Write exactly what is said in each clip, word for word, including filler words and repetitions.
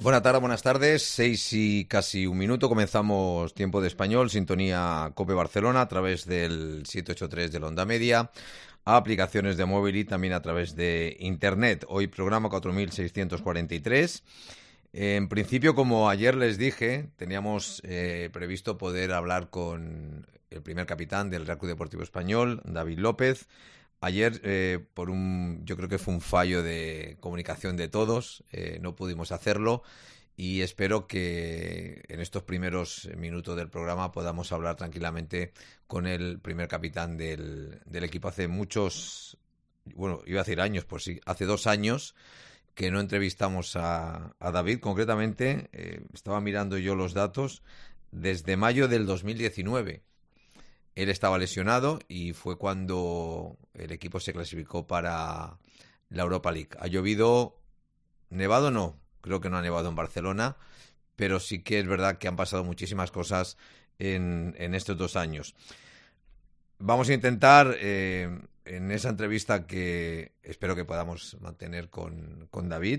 Buenas tardes, buenas tardes. Seis y casi un minuto. Comenzamos Tiempo de Español, sintonía COPE Barcelona a través del siete ocho tres de la Onda Media, a aplicaciones de móvil y también a través de Internet. Hoy programa cuatro mil seiscientos cuarenta y tres. En principio, como ayer les dije, teníamos eh, previsto poder hablar con el primer capitán del Real Club Deportivo Español, David López. Ayer, eh, por un, yo creo que fue un fallo de comunicación de todos, eh, no pudimos hacerlo y espero que en estos primeros minutos del programa podamos hablar tranquilamente con el primer capitán del, del equipo. Hace muchos, bueno, iba a decir años, pues sí, hace dos años que no entrevistamos a, a David. Concretamente, eh, estaba mirando yo los datos, desde mayo del dos mil diecinueve. Él estaba lesionado y fue cuando el equipo se clasificó para la Europa League. ¿Ha llovido? ¿Nevado? No, creo que no ha nevado en Barcelona, pero sí que es verdad que han pasado muchísimas cosas en, en estos dos años. Vamos a intentar, eh, en esa entrevista que espero que podamos mantener con, con David,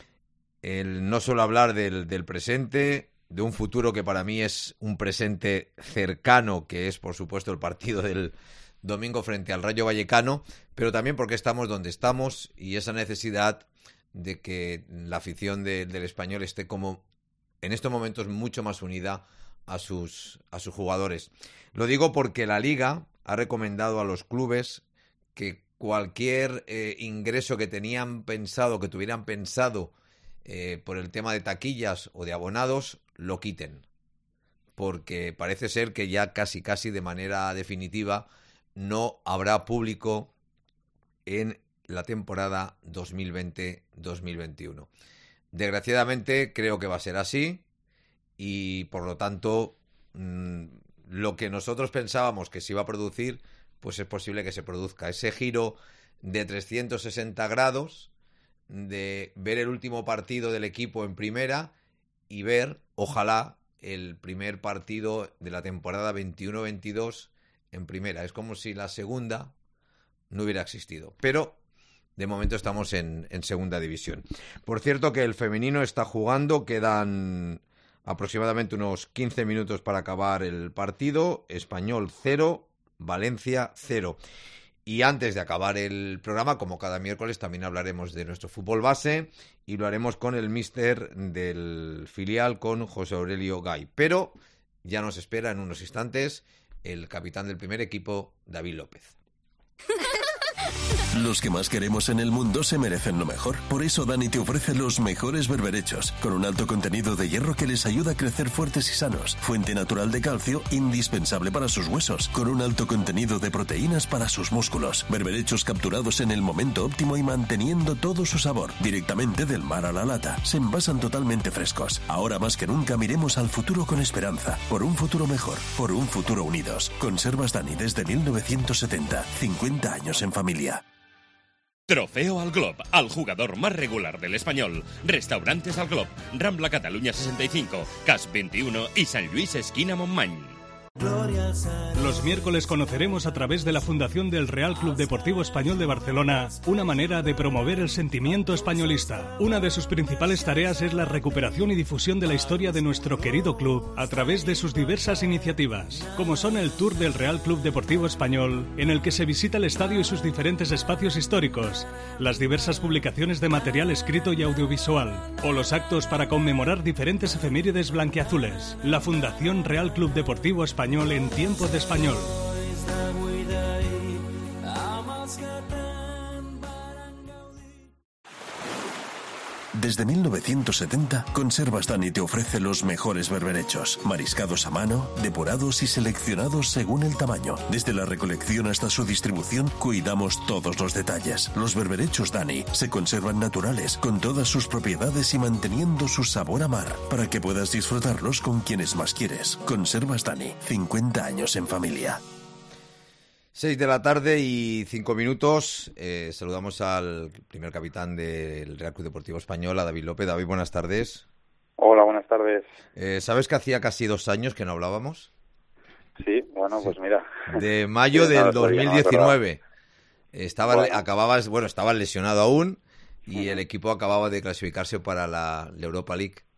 el no solo hablar del, del presente, de un futuro que para mí es un presente cercano, que es por supuesto el partido del domingo frente al Rayo Vallecano, pero también porque estamos donde estamos y esa necesidad de que la afición de, del Español esté como en estos momentos mucho más unida a sus, a sus jugadores. Lo digo porque la Liga ha recomendado a los clubes que cualquier eh, ingreso que tenían pensado, que tuvieran pensado eh, por el tema de taquillas o de abonados, lo quiten, porque parece ser que ya casi casi de manera definitiva no habrá público en la temporada dos mil veinte dos mil veintiuno. Desgraciadamente creo que va a ser así y por lo tanto mmm, lo que nosotros pensábamos que se iba a producir, pues es posible que se produzca ese giro de trescientos sesenta grados de ver el último partido del equipo en primera y ver, ojalá, el primer partido de la temporada veintiuno veintidós en primera. Es como si la segunda no hubiera existido. Pero, de momento, estamos en, en segunda división. Por cierto que el femenino está jugando, quedan aproximadamente unos quince minutos para acabar el partido. Español cero, Valencia cero. Y antes de acabar el programa, como cada miércoles, también hablaremos de nuestro fútbol base y lo haremos con el míster del filial, con José Aurelio Gay. Pero ya nos espera en unos instantes el capitán del primer equipo, David López. Los que más queremos en el mundo se merecen lo mejor. Por eso Dani te ofrece los mejores berberechos, con un alto contenido de hierro que les ayuda a crecer fuertes y sanos. Fuente natural de calcio, indispensable para sus huesos, con un alto contenido de proteínas para sus músculos. Berberechos capturados en el momento óptimo y manteniendo todo su sabor, directamente del mar a la lata. Se envasan totalmente frescos. Ahora más que nunca miremos al futuro con esperanza. Por un futuro mejor, por un futuro unidos. Conservas Dani desde mil novecientos setenta. cincuenta años en familia. Trofeo al Glob, al jugador más regular del Español. Restaurantes al Glob, Rambla Cataluña sesenta y cinco, Cas veintiuno y San Luis esquina Montmany. Los miércoles conoceremos a través de la Fundación del Real Club Deportivo Español de Barcelona una manera de promover el sentimiento españolista. Una de sus principales tareas es la recuperación y difusión de la historia de nuestro querido club a través de sus diversas iniciativas, como son el Tour del Real Club Deportivo Español, en el que se visita el estadio y sus diferentes espacios históricos, las diversas publicaciones de material escrito y audiovisual, o los actos para conmemorar diferentes efemérides blanquiazules. La Fundación Real Club Deportivo Español en Tiempo de Español. Desde mil novecientos setenta, Conservas Dani te ofrece los mejores berberechos, mariscados a mano, depurados y seleccionados según el tamaño. Desde la recolección hasta su distribución, cuidamos todos los detalles. Los berberechos Dani se conservan naturales, con todas sus propiedades y manteniendo su sabor a mar, para que puedas disfrutarlos con quienes más quieres. Conservas Dani, cincuenta años en familia. Seis de la tarde y cinco minutos. Eh, saludamos al primer capitán del Real Club Deportivo Español, a David López. David, buenas tardes. Hola, buenas tardes. Eh, ¿Sabes que hacía casi dos años que no hablábamos? Sí, bueno, pues mira. De mayo sí, del no, dos mil diecinueve. No Estaba, bueno. acababas, bueno, estabas lesionado aún y uh-huh. el equipo acababa de clasificarse para la, la Europa League.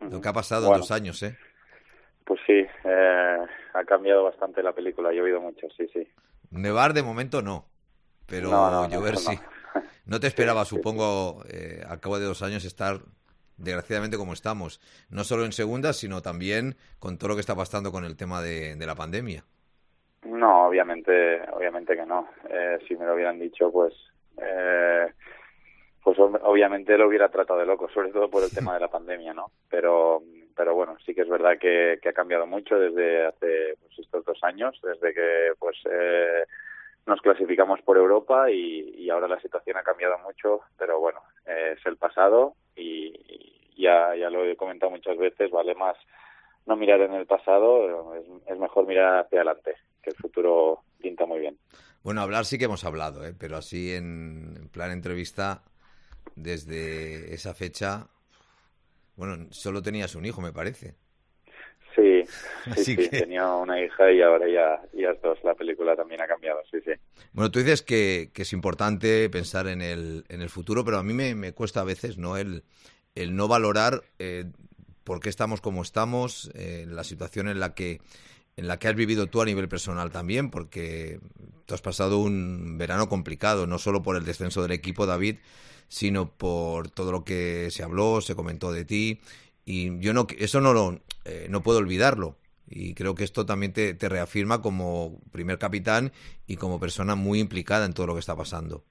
Lo que ha pasado bueno, en dos años, ¿eh? Pues sí, eh, ha cambiado bastante la película, ha llovido mucho, sí, sí. Nevar de momento no, pero no, no, llover no, sí. No, no te esperaba, sí, supongo, sí. Eh, al cabo de dos años estar desgraciadamente como estamos, no solo en segunda, sino también con todo lo que está pasando con el tema de, de la pandemia. No, obviamente, obviamente que no. Eh, si me lo hubieran dicho, pues, eh, pues obviamente lo hubiera tratado de loco, sobre todo por el tema de la pandemia, ¿no? Pero, pero bueno, sí que es verdad que, que ha cambiado mucho desde hace pues, estos dos años, desde que pues eh, nos clasificamos por Europa y, y ahora la situación ha cambiado mucho, pero bueno, eh, es el pasado y, y ya, ya lo he comentado muchas veces, vale más no mirar en el pasado, es, es mejor mirar hacia adelante, que el futuro pinta muy bien. Bueno, hablar sí que hemos hablado, ¿eh? Pero así en, en plan entrevista, desde esa fecha, bueno, solo tenías un hijo, me parece. Sí, sí, Así sí, que... tenía una hija y ahora ya, ya es dos, la película también ha cambiado, sí, sí. Bueno, tú dices que, que es importante pensar en el, en el futuro, pero a mí me, me cuesta a veces, ¿no? El, el no valorar eh, por qué estamos como estamos, eh, la situación en la que en la que has vivido tú a nivel personal también, porque tú has pasado un verano complicado, no solo por el descenso del equipo, David, sino por todo lo que se habló, se comentó de ti, y yo no eso no lo eh, no puedo olvidarlo, y creo que esto también te, te reafirma como primer capitán y como persona muy implicada en todo lo que está pasando.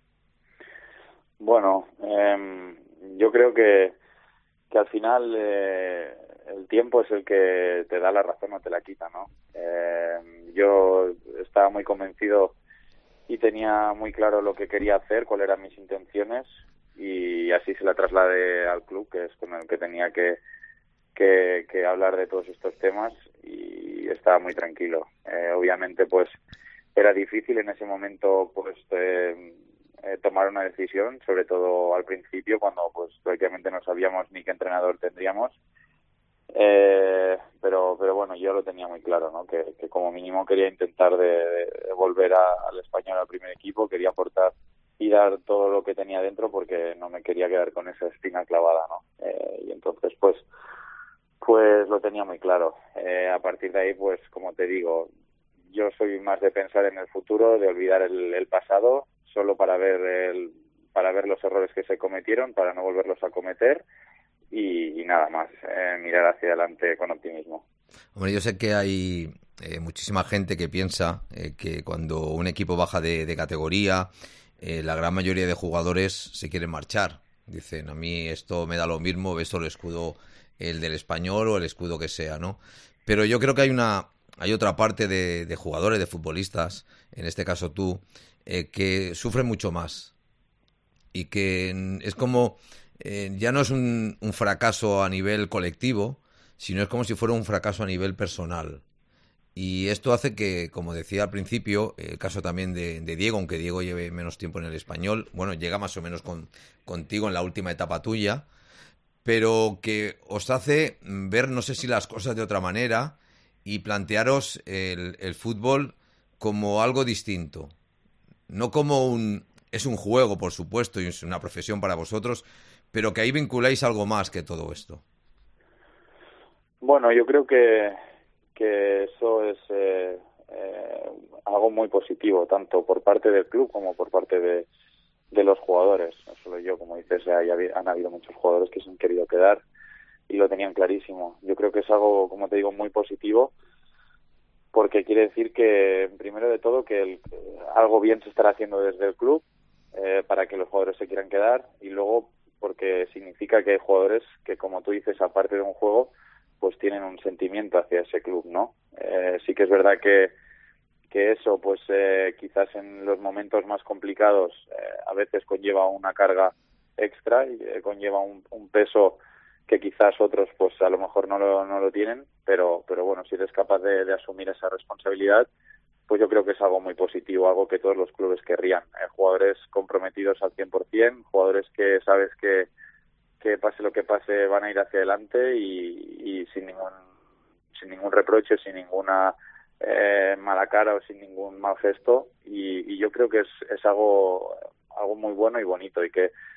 Bueno, eh, yo creo que que al final eh, el tiempo es el que te da la razón o te la quita, ¿no? Eh, yo estaba muy convencido y tenía muy claro lo que quería hacer, cuáles eran mis intenciones, y así se la trasladé al club, que es con el que tenía que, que, que hablar de todos estos temas, y estaba muy tranquilo. Eh, obviamente, pues, era difícil en ese momento, pues, eh, Eh, tomar una decisión, sobre todo al principio, cuando pues prácticamente no sabíamos ni qué entrenador tendríamos, eh, pero pero bueno, yo lo tenía muy claro, ¿no? Que, que como mínimo quería intentar de, de volver a, al Español al primer equipo, quería aportar y dar todo lo que tenía dentro, porque no me quería quedar con esa espina clavada, ¿no? Eh, y entonces pues pues lo tenía muy claro. Eh, a partir de ahí, pues como te digo, yo soy más de pensar en el futuro, de olvidar el, el pasado, solo para ver el, para ver los errores que se cometieron, para no volverlos a cometer y, y nada más, eh, mirar hacia adelante con optimismo. Hombre, yo sé que hay eh, muchísima gente que piensa eh, que cuando un equipo baja de, de categoría, eh, la gran mayoría de jugadores se quieren marchar. Dicen, a mí esto me da lo mismo, beso el escudo, el del Español o el escudo que sea, ¿no? Pero yo creo que hay una hay otra parte de, de jugadores, de futbolistas, en este caso tú, eh, que sufren mucho más y que es como eh, ya no es un, un fracaso a nivel colectivo, sino es como si fuera un fracaso a nivel personal. Y esto hace que, como decía al principio, el caso también de, de Diego, aunque Diego lleve menos tiempo en el Español, bueno, llega más o menos con, contigo en la última etapa tuya, pero que os hace ver, no sé si las cosas de otra manera, y plantearos el, el fútbol como algo distinto. No como un... Es un juego, por supuesto, y es una profesión para vosotros, pero que ahí vinculáis algo más que todo esto. Bueno, yo creo que, que eso es eh, eh, algo muy positivo, tanto por parte del club como por parte de, de los jugadores. No solo yo, como dices, hay, han habido muchos jugadores que se han querido quedar y lo tenían clarísimo. Yo creo que es algo, como te digo, muy positivo, porque quiere decir que, primero de todo, que el, algo bien se estará haciendo desde el club eh, para que los jugadores se quieran quedar, y luego porque significa que hay jugadores que, como tú dices, aparte de un juego, pues tienen un sentimiento hacia ese club, ¿no? Eh, sí que es verdad que, que eso, pues eh, quizás en los momentos más complicados eh, a veces conlleva una carga extra y eh, conlleva un, un peso que quizás otros pues a lo mejor no lo, no lo tienen, pero pero bueno, si eres capaz de, de asumir esa responsabilidad, pues yo creo que es algo muy positivo, algo que todos los clubes querrían. Eh, jugadores comprometidos al cien por ciento, jugadores que sabes que, que pase lo que pase van a ir hacia adelante y, y sin ningún sin ningún reproche, sin ninguna eh, mala cara o sin ningún mal gesto, y, y yo creo que es, es algo algo muy bueno y bonito, y que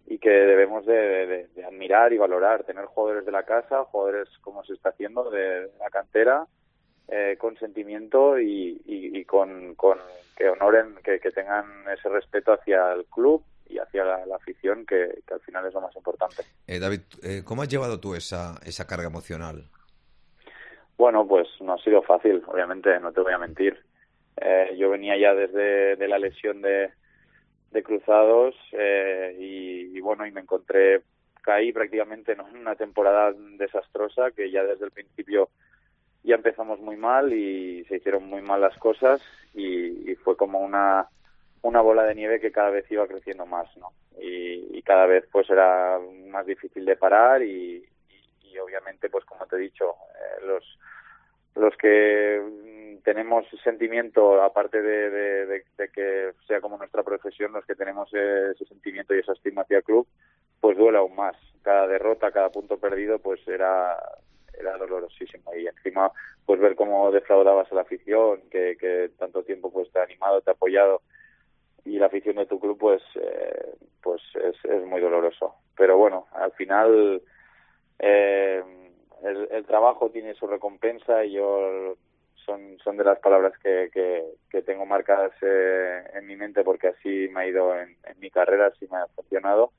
y que debemos de, de, de admirar y valorar, tener jugadores de la casa, jugadores como se está haciendo de la cantera, eh, con sentimiento y, y, y con, con que honoren, que, que tengan ese respeto hacia el club y hacia la, la afición, que, que al final es lo más importante. Eh, David, eh, ¿cómo has llevado tú esa, esa carga emocional? Bueno, pues no ha sido fácil, obviamente, no te voy a mentir. Eh, yo venía ya desde de la lesión de, de cruzados eh, y, y bueno, y me encontré, caí prácticamente en una temporada desastrosa, que ya desde el principio ya empezamos muy mal y se hicieron muy mal las cosas y, y fue como una una bola de nieve que cada vez iba creciendo más, ¿no? Y, y cada vez pues era más difícil de parar y, y, y obviamente pues como te he dicho, eh, los los que tenemos sentimiento, aparte de, de, de, de que sea como nuestra profesión, los que tenemos ese sentimiento y esa estima hacia el club, pues duele aún más. Cada derrota, cada punto perdido, pues era era dolorosísimo. Y encima, pues ver cómo defraudabas a la afición, que, que tanto tiempo pues te ha animado, te ha apoyado, y la afición de tu club, pues eh, pues es, es muy doloroso. Pero bueno, al final eh, el, el trabajo tiene su recompensa y yo son son de las palabras que, que, que tengo marcadas eh, en mi mente, porque así me ha ido en, en mi carrera, así me ha funcionado.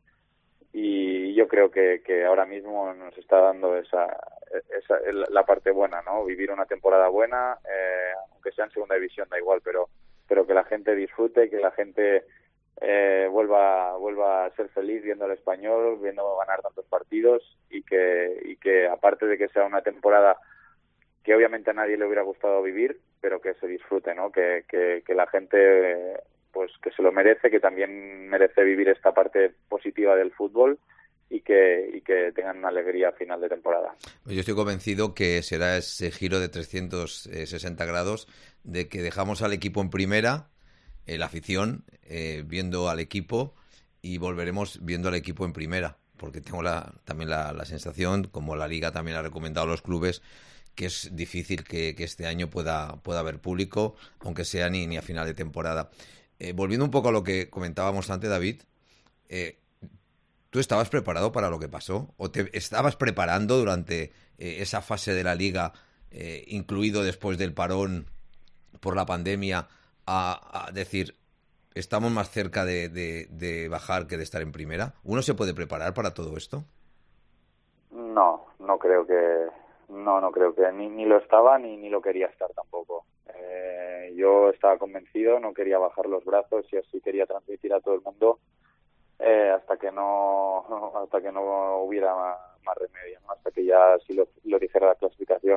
Y yo creo que, que ahora mismo nos está dando esa, esa la parte buena, ¿no? Vivir una temporada buena, eh, aunque sea en segunda división, da igual, pero pero que la gente disfrute, que la gente eh, vuelva vuelva a ser feliz viendo al Español, viendo ganar tantos partidos, y que y que aparte de que sea una temporada que obviamente a nadie le hubiera gustado vivir, pero que se disfrute, ¿no? Que, que, que la gente pues que se lo merece, que también merece vivir esta parte positiva del fútbol y que y que tengan una alegría a final de temporada. Yo estoy convencido que será ese giro de trescientos sesenta grados, de que dejamos al equipo en primera, eh, la afición eh, viendo al equipo, y volveremos viendo al equipo en primera, porque tengo la, también la, la sensación, como la Liga también ha recomendado a los clubes, que es difícil que, que este año pueda, pueda haber público, aunque sea ni, ni a final de temporada. Eh, volviendo un poco a lo que comentábamos antes, David, eh, ¿tú estabas preparado para lo que pasó? ¿O te estabas preparando durante eh, esa fase de la Liga, eh, incluido después del parón por la pandemia, a, a decir, estamos más cerca de, de, de bajar que de estar en primera? ¿Uno se puede preparar para todo esto? No, no creo que... No, no creo que ni, ni lo estaba ni, ni lo quería estar tampoco. Eh, yo estaba convencido, no quería bajar los brazos y así quería transmitir a todo el mundo eh, hasta que no hasta que no hubiera más, más remedio, ¿no? Hasta que ya sí lo, lo dijera la clasificación.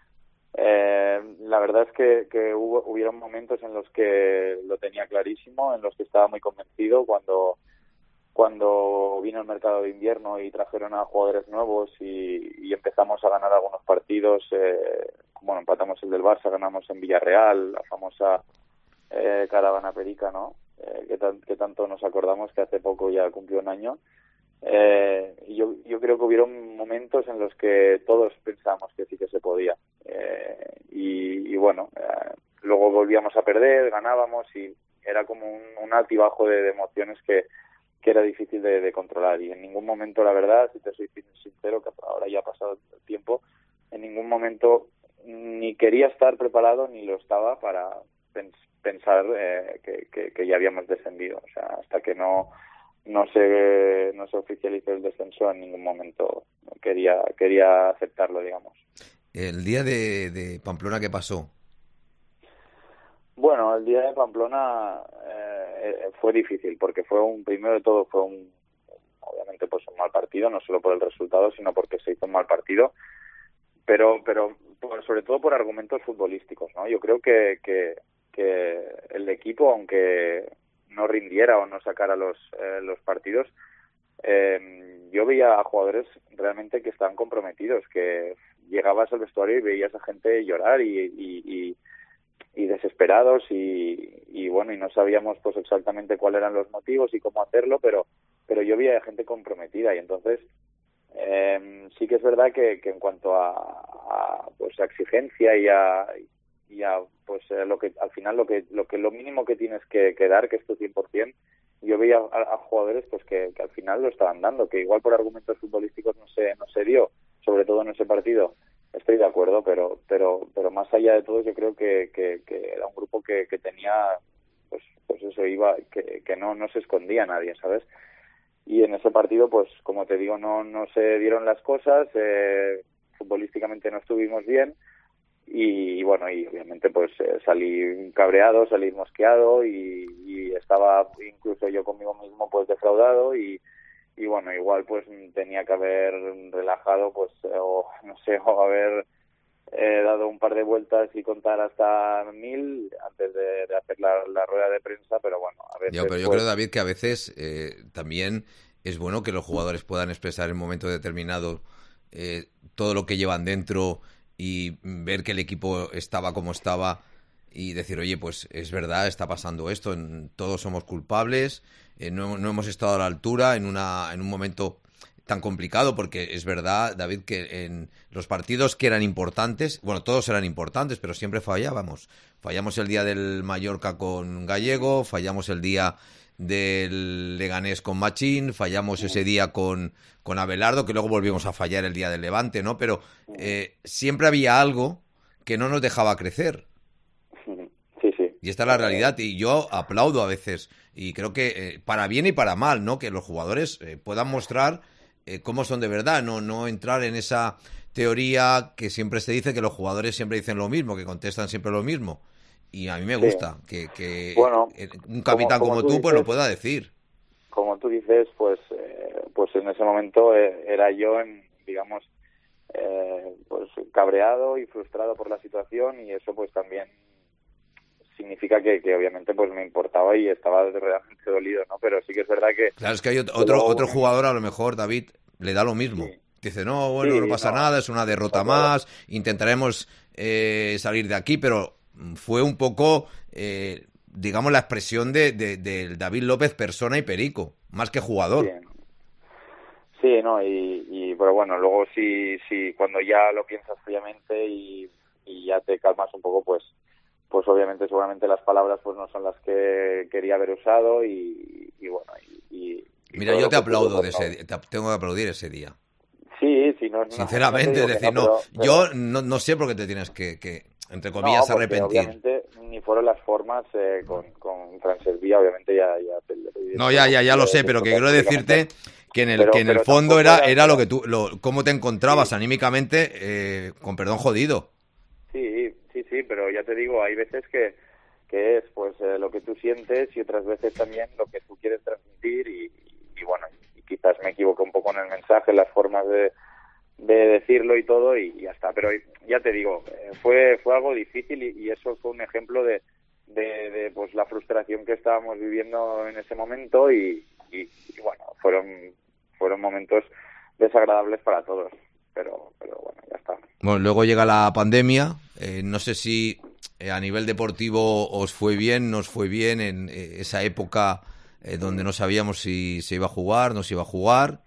Eh, la verdad es que, que hubo hubieron momentos en los que lo tenía clarísimo, en los que estaba muy convencido cuando cuando vino el mercado de invierno y trajeron a jugadores nuevos y, y empezamos a ganar algunos partidos. Eh, bueno, empatamos el del Barça, ganamos en Villarreal, la famosa eh, caravana perica, ¿no? Eh, que, tan, que tanto nos acordamos, que hace poco ya cumplió un año. Eh, y yo, yo creo que hubieron momentos en los que todos pensamos que sí que se podía. Eh, y, y bueno, eh, luego volvíamos a perder, ganábamos y era como un, un altibajo de, de emociones que que era difícil de, de controlar, y en ningún momento, la verdad, si te soy sincero, que ahora ya ha pasado el tiempo, en ningún momento ni quería estar preparado ni lo estaba para pens- pensar eh, que, que, que ya habíamos descendido. O sea, hasta que no no se no se oficializó el descenso, en ningún momento quería quería aceptarlo, digamos. El día de, de Pamplona, ¿qué pasó? Bueno, el día de Pamplona eh, fue difícil, porque fue un, primero de todo fue un, obviamente pues un mal partido, no solo por el resultado, sino porque se hizo un mal partido, pero pero por, sobre todo por argumentos futbolísticos, ¿no? Yo creo que, que, que el equipo, aunque no rindiera o no sacara los, eh, los partidos, eh, yo veía a jugadores realmente que estaban comprometidos, que llegabas al vestuario y veías a gente llorar y, y, y y desesperados y, y bueno, y no sabíamos pues exactamente cuáles eran los motivos y cómo hacerlo, pero pero yo veía gente comprometida, y entonces eh, sí que es verdad que, que en cuanto a, a pues a exigencia y a y a pues eh, lo que al final lo que lo que lo mínimo que tienes que, que dar, que es tu cien por ciento, yo veía a, a jugadores pues que, que al final lo estaban dando, que igual por argumentos futbolísticos no se no se dio, sobre todo en ese partido. Estoy de acuerdo, pero pero pero más allá de todo yo creo que, que, que era un grupo que, que tenía pues pues eso iba que, que no no se escondía a nadie, ¿sabes? Y en ese partido pues como te digo no no se dieron las cosas, eh, futbolísticamente no estuvimos bien. Y, y bueno, y obviamente pues eh, salí cabreado, salí mosqueado y, y estaba incluso yo conmigo mismo pues defraudado y, y bueno, igual pues tenía que haber relajado pues eh, o no sé, o haber eh, dado un par de vueltas y contar hasta mil antes de, de hacer la, la rueda de prensa, pero bueno, a veces... Yo, pero yo pues... creo, David, que a veces eh, también es bueno que los jugadores puedan expresar en un momento determinado eh, todo lo que llevan dentro y ver que el equipo estaba como estaba y decir, oye, pues es verdad, está pasando esto, todos somos culpables, eh, no, no hemos estado a la altura en una en un momento tan complicado, porque es verdad, David, que en los partidos que eran importantes, bueno, todos eran importantes, pero siempre fallábamos. Fallamos el día del Mallorca con Gallego, fallamos el día del Leganés con Machín, fallamos ese día con, con Abelardo, que luego volvimos a fallar el día del Levante, ¿no? Pero eh, siempre había algo que no nos dejaba crecer. Sí, sí. Y esta es la realidad, y yo aplaudo a veces, y creo que eh, para bien y para mal, ¿no? Que los jugadores eh, puedan mostrar eh, cómo son de verdad, no, no entrar en esa teoría que siempre se dice que los jugadores siempre dicen lo mismo, que contestan siempre lo mismo. Y a mí me gusta sí. que, que bueno, un capitán como, como, tú, tú dices, pues lo pueda decir. Como tú dices, pues eh, pues en ese momento eh, era yo, en, digamos, eh, pues cabreado y frustrado por la situación, y eso pues también significa que, que obviamente pues me importaba y estaba realmente dolido, ¿no? Pero sí que es verdad que... Claro, es que hay otro, otro, otro jugador, a lo mejor, David, le da lo mismo. Sí. Dice, no, bueno, sí, no pasa no, nada, es una derrota no, más, intentaremos eh, salir de aquí, pero fue un poco, eh, digamos, la expresión de, de, de David López persona y perico, más que jugador. Sí, sí no, y, y pero bueno, luego sí, sí, cuando ya lo piensas fríamente y, y ya te calmas un poco, pues pues obviamente seguramente las palabras pues no son las que quería haber usado y, y bueno, y, y Mira, yo te aplaudo de ese día, te tengo que aplaudir ese día. Sí, sí, no, sinceramente, no, no decir, no, pero, pero... yo no, no sé por qué te tienes que, que entre comillas, no, arrepentir. Obviamente ni fueron las formas eh, con, con Transervía, obviamente ya... ya te, te, no, ya, ya, ya lo sé, pero que quiero decirte que en el, pero, que en el fondo era, era, era lo que tú, lo, cómo te encontrabas sí. anímicamente, eh, con perdón, jodido. Sí, sí, sí, pero ya te digo, hay veces que, que es pues eh, lo que tú sientes y otras veces también lo que tú quieres transmitir y, y, y bueno, y quizás me equivoqué un poco en el mensaje, en las formas de, de decirlo y todo y, y ya está, pero ya te digo, eh, fue fue algo difícil y, y eso fue un ejemplo de, de, de pues la frustración que estábamos viviendo en ese momento y, y, y bueno, fueron fueron momentos desagradables para todos. Pero, pero bueno, ya está. Bueno, luego llega la pandemia. Eh, no sé si eh, a nivel deportivo os fue bien, nos fue bien en eh, esa época eh, donde no sabíamos si se iba a jugar, no se iba a jugar.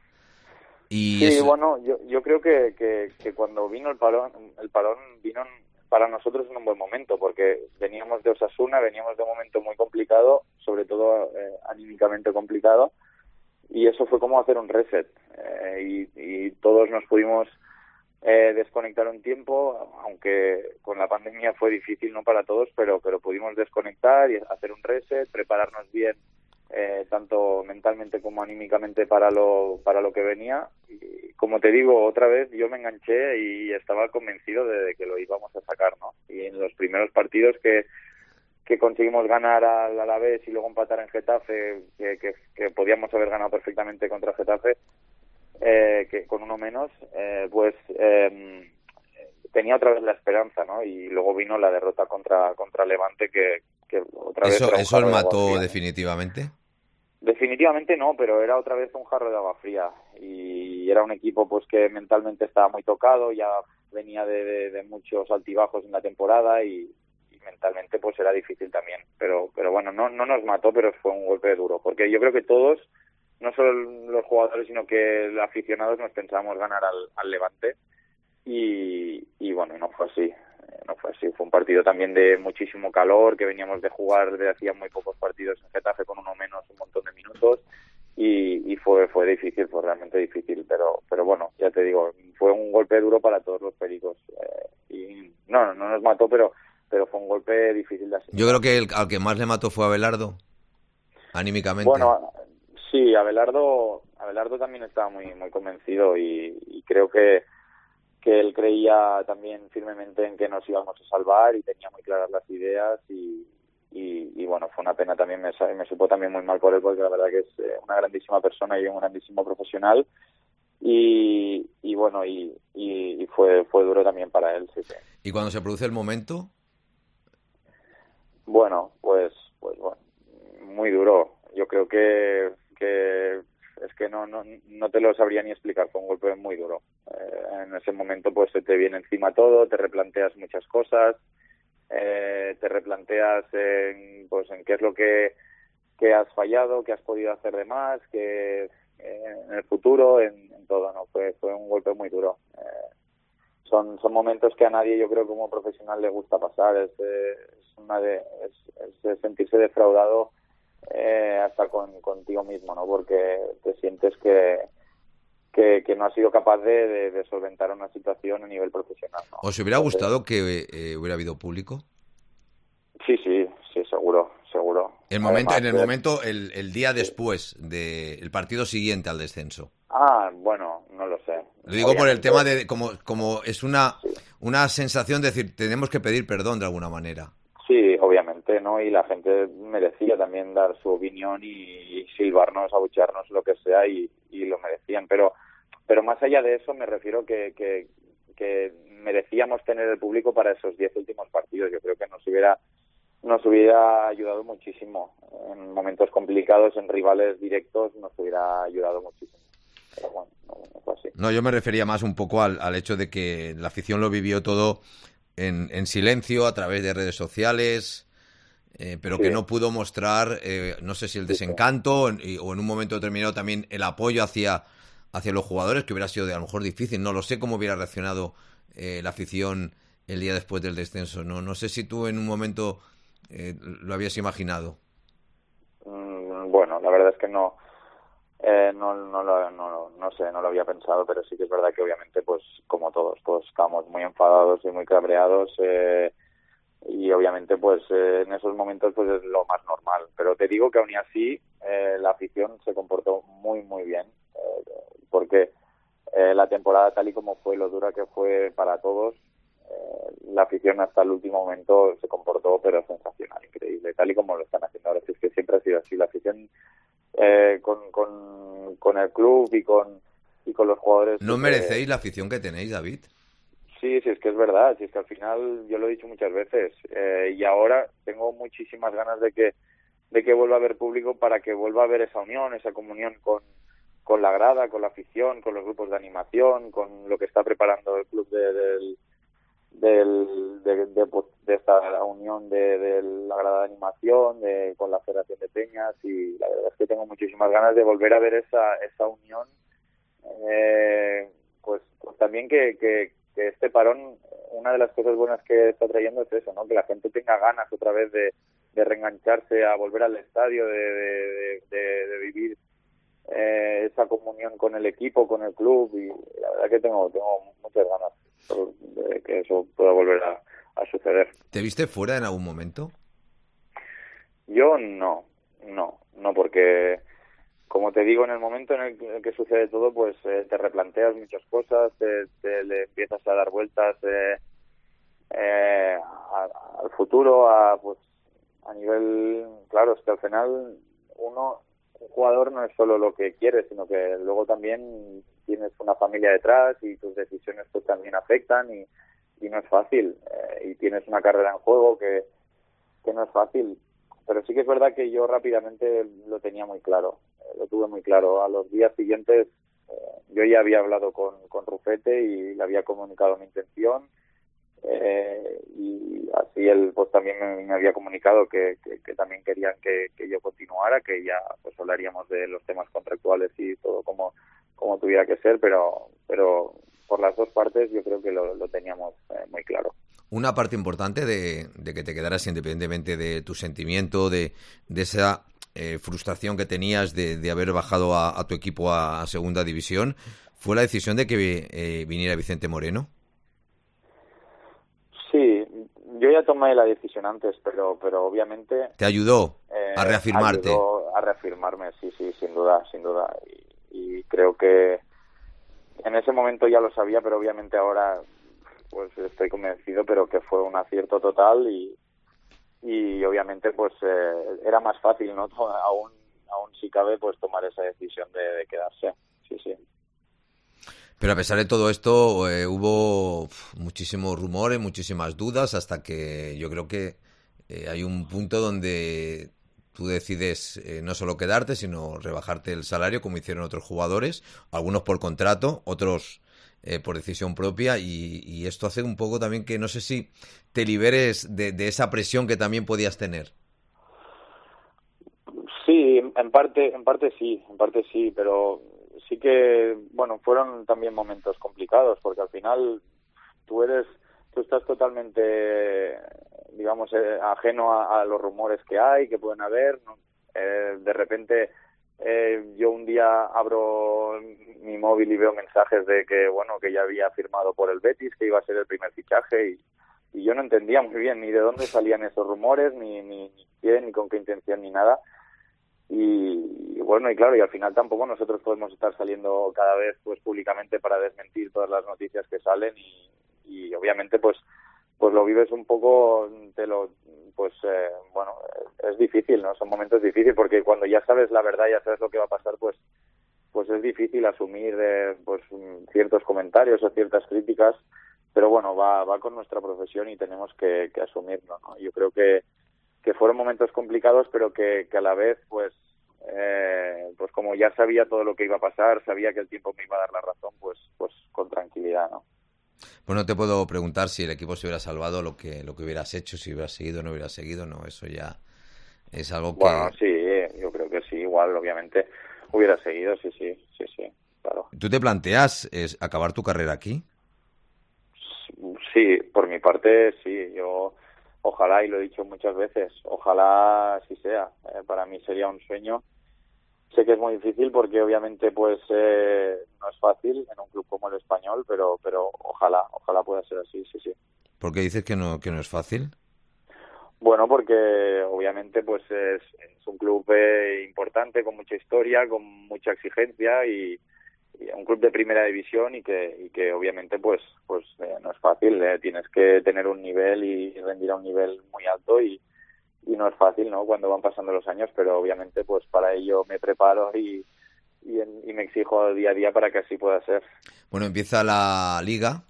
Y sí, es... bueno, yo, yo creo que, que, que cuando vino el parón, el parón vino para nosotros en un buen momento, porque veníamos de Osasuna, veníamos de un momento muy complicado, sobre todo eh, anímicamente complicado, y eso fue como hacer un reset, eh, y, y todos nos pudimos eh, desconectar un tiempo, aunque con la pandemia fue difícil, no para todos, pero pero pudimos desconectar y hacer un reset, prepararnos bien, eh, tanto mentalmente como anímicamente para lo para lo que venía. Y como te digo, otra vez yo me enganché y estaba convencido de, de que lo íbamos a sacar, ¿no? Y en los primeros partidos que que conseguimos ganar al Alavés y luego empatar en Getafe, que, que, que podíamos haber ganado perfectamente contra Getafe, eh, que con uno menos, eh, pues eh, tenía otra vez la esperanza, ¿no? Y luego vino la derrota contra contra Levante, que, que otra ¿Eso, vez... Era ¿Eso os mató de definitivamente? Definitivamente no, pero era otra vez un jarro de agua fría. Y era un equipo pues que mentalmente estaba muy tocado, ya venía de, de, de muchos altibajos en la temporada y... mentalmente pues era difícil también, pero pero bueno, no no nos mató, pero fue un golpe duro, porque yo creo que todos, no solo los jugadores, sino que los aficionados nos pensábamos ganar al, al Levante y, y bueno, no fue así. no fue así. Fue un partido también de muchísimo calor, que veníamos de jugar de hacía muy pocos partidos en Getafe con uno menos un montón de minutos y, y fue fue difícil, fue realmente difícil, pero pero bueno, ya te digo, fue un golpe duro para todos los pericos eh, y no, no nos mató, pero pero fue un golpe difícil de asimilar. Yo creo que el, al que más le mató fue a Abelardo, anímicamente. Bueno, sí, Abelardo, Abelardo también estaba muy muy convencido y, y creo que que él creía también firmemente en que nos íbamos a salvar y tenía muy claras las ideas y, y, y bueno, fue una pena también, me, me supo también muy mal por él porque la verdad que es una grandísima persona y un grandísimo profesional y, y bueno, y, y, y fue fue duro también para él, sí, sí. ¿Y cuando se produce el momento? Bueno, pues pues bueno, muy duro. Yo creo que que es que no no no te lo sabría ni explicar, fue un golpe muy duro. Eh, en ese momento pues se te viene encima todo, te replanteas muchas cosas, eh, te replanteas en pues en qué es lo que, que has fallado, qué has podido hacer de más, que eh, en el futuro, en, en todo, no fue fue un golpe muy duro. Eh, son son momentos que a nadie, yo creo, como profesional le gusta pasar, es, eh, es una de es, es sentirse defraudado eh, hasta con contigo mismo, ¿no? Porque te sientes que que, que no has sido capaz de, de, de solventar una situación a nivel profesional, ¿no? ¿Os hubiera Entonces, gustado que eh, hubiera habido público? Sí, sí, sí, seguro, seguro. El momento, Además, en el momento, el, el día sí. después del partido siguiente al descenso. Ah, bueno, no lo sé. Lo digo Obviamente, por el tema de como como es una sí. una sensación de decir tenemos que pedir perdón de alguna manera. Sí, obviamente, ¿no? Y la gente merecía también dar su opinión y, y silbarnos, abuchearnos, lo que sea, y, y lo merecían. Pero pero más allá de eso, me refiero que, que, que merecíamos tener el público para esos diez últimos partidos. Yo creo que nos hubiera nos hubiera ayudado muchísimo. En momentos complicados, en rivales directos, nos hubiera ayudado muchísimo. Pero bueno, no, no fue así. No, yo me refería más un poco al, al hecho de que la afición lo vivió todo en, en silencio, a través de redes sociales, eh, pero sí. que no pudo mostrar, eh, no sé si el desencanto sí, sí. o en un momento determinado también el apoyo hacia, hacia los jugadores, que hubiera sido de, a lo mejor difícil. No lo sé cómo hubiera reaccionado eh, la afición el día después del descenso. No, no sé si tú en un momento eh, lo habías imaginado. Mm, bueno, la verdad es que no. Eh, no, no, lo, no, no sé, no lo había pensado, pero sí que es verdad que obviamente, pues como todos, pues estamos muy enfadados y muy cabreados eh, y obviamente, pues eh, en esos momentos, pues es lo más normal. Pero te digo que aún y así eh, la afición se comportó muy, muy bien, eh, porque eh, la temporada tal y como fue, lo dura que fue para todos, eh, la afición hasta el último momento se comportó, pero sensacional, increíble, tal y como lo están haciendo ahora. Es que siempre ha sido así, la afición Eh, con, con, con el club y con y con los jugadores. ¿No merecéis eh, la afición que tenéis, David? Sí, sí, es que es verdad, sí, es que al final yo lo he dicho muchas veces eh, y ahora tengo muchísimas ganas de que de que vuelva a haber público para que vuelva a haber esa unión, esa comunión con, con la grada, con la afición, con los grupos de animación, con lo que está preparando el club de, del del de, de, de esta unión de, de la grada de animación de con la Federación de Peñas, y la verdad es que tengo muchísimas ganas de volver a ver esa esa unión, eh, pues, pues también que, que, que este parón, una de las cosas buenas que está trayendo es eso, ¿no? Que la gente tenga ganas otra vez de, de reengancharse a volver al estadio, de, de, de, de vivir eh, esa comunión con el equipo, con el club, y la verdad que tengo tengo muchas ganas de que eso pueda volver a, a suceder. ¿Te viste fuera en algún momento? Yo no, no, no, porque como te digo, en el momento en el que, en el que sucede todo, pues eh, te replanteas muchas cosas, te, te le empiezas a dar vueltas eh, eh, a, al futuro, a pues a nivel, claro, es que al final uno, un jugador no es solo lo que quiere, sino que luego también tienes una familia detrás y tus decisiones pues también afectan y, y no es fácil, eh, y tienes una carrera en juego que, que no es fácil, pero sí que es verdad que yo rápidamente lo tenía muy claro, eh, lo tuve muy claro. A los días siguientes eh, yo ya había hablado con, con Rufete y le había comunicado mi intención, eh, y así él pues también me, me había comunicado que, que, que también querían que, que yo continuara, que ya pues hablaríamos de los temas contractuales y todo como como tuviera que ser, pero pero por las dos partes yo creo que lo, lo teníamos eh, muy claro. una parte importante de, de que te quedaras, independientemente de tu sentimiento, de, de esa eh, frustración que tenías de, de haber bajado a, a tu equipo a, a segunda división, fue la decisión de que eh, viniera Vicente Moreno. Sí, yo ya tomé la decisión antes, pero pero obviamente... ¿Te ayudó eh, a reafirmarte? Ayudó a reafirmarme, sí, sí, sin duda, sin duda. Y, y creo que en ese momento ya lo sabía, pero obviamente ahora pues estoy convencido, pero que fue un acierto total y, y obviamente pues eh, era más fácil, ¿no? Aún, aún si cabe, pues tomar esa decisión de, de quedarse, sí, sí. Pero a pesar de todo esto, eh, hubo uf, muchísimos rumores, muchísimas dudas, hasta que yo creo que eh, hay un punto donde tú decides eh, no solo quedarte, sino rebajarte el salario, como hicieron otros jugadores, algunos por contrato, otros eh, por decisión propia, y, y esto hace un poco también que no sé si te liberes de, de esa presión que también podías tener. Sí, en parte, en parte sí, en parte sí, pero sí que, bueno, fueron también momentos complicados, porque al final tú eres, tú estás totalmente, digamos, eh, ajeno a, a los rumores que hay, que pueden haber, ¿no? Eh, de repente eh, yo un día abro mi móvil y veo mensajes de que, bueno, que ya había firmado por el Betis, que iba a ser el primer fichaje, y, y yo no entendía muy bien ni de dónde salían esos rumores, ni, ni, ni quién, ni con qué intención, ni nada. Y, y bueno, y claro, y al final tampoco nosotros podemos estar saliendo cada vez pues públicamente para desmentir todas las noticias que salen y, y obviamente pues pues lo vives un poco, te lo pues eh, bueno, es difícil, ¿no? Son momentos difíciles porque cuando ya sabes la verdad, ya sabes lo que va a pasar, pues pues es difícil asumir eh, pues ciertos comentarios o ciertas críticas, pero bueno, va va con nuestra profesión y tenemos que, que asumirlo, ¿no? Yo creo que que fueron momentos complicados, pero que, que a la vez, pues, eh, pues como ya sabía todo lo que iba a pasar, sabía que el tiempo me iba a dar la razón, pues, pues con tranquilidad, ¿no? Pues no te puedo preguntar si el equipo se hubiera salvado lo que lo que hubieras hecho, si hubieras seguido o no hubieras seguido, no, eso ya es algo que... Bueno, sí, yo creo que sí, igual, obviamente, hubiera seguido, sí, sí, sí, sí, claro. ¿Tú te planteas es, acabar tu carrera aquí? Sí, por mi parte, sí, yo... Ojalá, y lo he dicho muchas veces, ojalá así sea. Eh, para mí sería un sueño. Sé que es muy difícil porque obviamente pues eh, no es fácil en un club como el Español, pero pero ojalá, ojalá pueda ser así, sí, sí. ¿Por qué dices que no que no es fácil? Bueno, porque obviamente pues es, es un club eh, importante, con mucha historia, con mucha exigencia y, y un club de primera división y que y que obviamente pues pues eh, no es fácil, eh, tienes que tener un nivel y rendir a un nivel muy alto y, y no es fácil, ¿no? Cuando van pasando los años, pero obviamente pues para ello me preparo y y, en, y me exijo día a día para que así pueda ser. Bueno, empieza la liga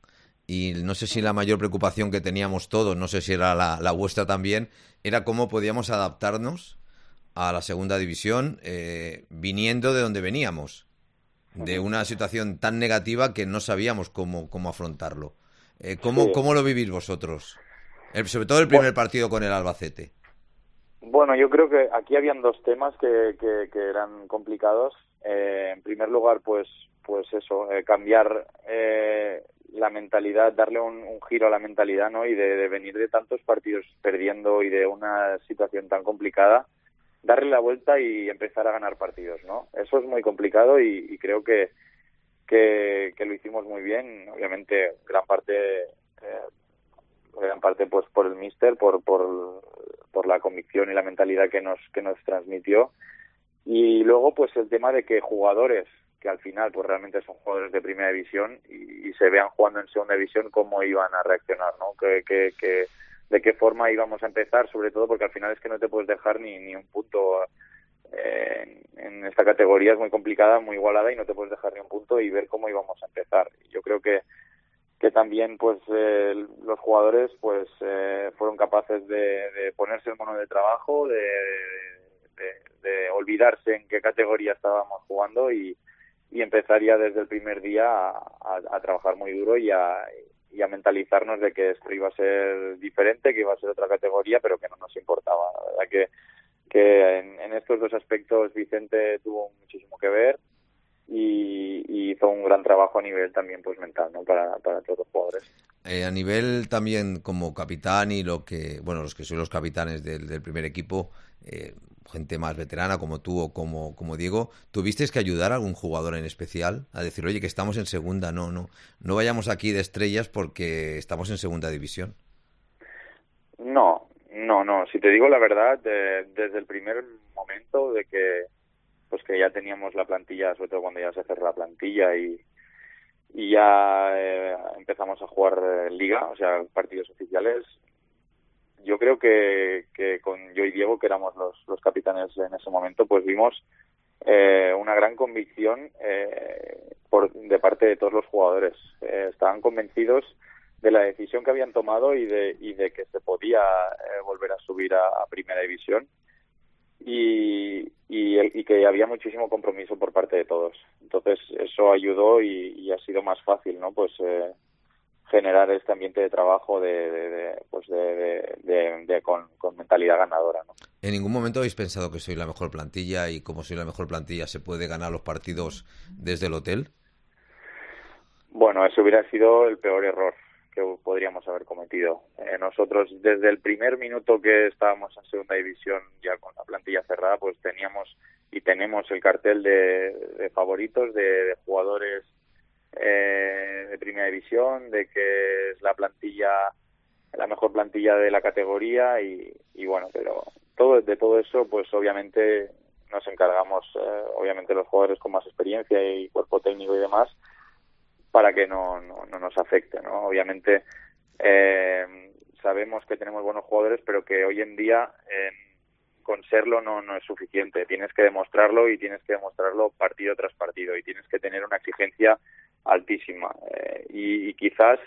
y no sé si la mayor preocupación que teníamos todos, no sé si era la, la vuestra también, era cómo podíamos adaptarnos a la segunda división eh, viniendo de donde veníamos, de una situación tan negativa que no sabíamos cómo, cómo afrontarlo. Eh, ¿cómo, Sí. ¿Cómo lo vivís vosotros? El, sobre todo el primer Bueno, partido con el Albacete. Bueno, yo creo que aquí habían dos temas que, que, que eran complicados. Eh, en primer lugar, pues pues eso, eh, cambiar eh, la mentalidad, darle un, un giro a la mentalidad, ¿no? Y de, de venir de tantos partidos perdiendo y de una situación tan complicada, darle la vuelta y empezar a ganar partidos, ¿no? Eso es muy complicado y, y creo que, que que lo hicimos muy bien. Obviamente, gran parte eh, gran parte pues por el míster, por por por la convicción y la mentalidad que nos que nos transmitió. Y luego pues el tema de que jugadores que al final pues realmente son jugadores de primera división y, y se vean jugando en segunda división, cómo iban a reaccionar, ¿no? Que, que, que de qué forma íbamos a empezar, sobre todo porque al final es que no te puedes dejar ni, ni un punto eh, en, en esta categoría, es muy complicada, muy igualada y no te puedes dejar ni un punto y ver cómo íbamos a empezar. Yo creo que que también pues eh, los jugadores pues eh, fueron capaces de, de ponerse el mono de trabajo, de, de, de olvidarse en qué categoría estábamos jugando y, y empezar ya desde el primer día a, a, a trabajar muy duro y a, y a mentalizarnos de que esto iba a ser diferente, que iba a ser otra categoría, pero que no nos importaba. La verdad que, que en, en estos dos aspectos Vicente tuvo muchísimo que ver. Y, y hizo un gran trabajo a nivel también pues mental, ¿no? para, para todos los jugadores. eh, a nivel también como capitán y lo que, bueno, los que son los capitanes del, del primer equipo, eh, gente más veterana como tú o como, como Diego, ¿tuvisteis que ayudar a algún jugador en especial a decir, oye, que estamos en segunda, no, no, no vayamos aquí de estrellas porque estamos en segunda división? No, no, no. Si te digo la verdad, de, desde el primer momento de que, pues que ya teníamos la plantilla, sobre todo cuando ya se cerró la plantilla y, y ya eh, empezamos a jugar eh, liga, o sea, partidos oficiales. Yo creo que, que con yo y Diego, que éramos los, los capitanes en ese momento, pues vimos eh, una gran convicción eh, por, de parte de todos los jugadores. Eh, estaban convencidos de la decisión que habían tomado y de, y de que se podía eh, volver a subir a, a Primera División y, y, y que había muchísimo compromiso por parte de todos. Entonces eso ayudó y, y ha sido más fácil, ¿no? Pues eh, generar este ambiente de trabajo de, de, de pues de, de, de, de con, con mentalidad ganadora, ¿no? ¿En ningún momento habéis pensado que sois la mejor plantilla y como sois la mejor plantilla se puede ganar los partidos desde el hotel? Bueno, eso hubiera sido el peor error que podríamos haber cometido. Eh, nosotros, desde el primer minuto que estábamos en segunda división, ya con la plantilla cerrada, pues teníamos y tenemos el cartel de, de favoritos, de, de jugadores eh, de primera división, de que es la plantilla, la mejor plantilla de la categoría y, y bueno, pero todo de todo eso, pues obviamente nos encargamos, eh, obviamente los jugadores con más experiencia y cuerpo técnico y demás, para que no, no, no nos afecte, ¿no? Obviamente eh, sabemos que tenemos buenos jugadores, pero que hoy en día eh, con serlo no, no es suficiente. Tienes que demostrarlo y tienes que demostrarlo partido tras partido y tienes que tener una exigencia altísima. Eh, y, y quizás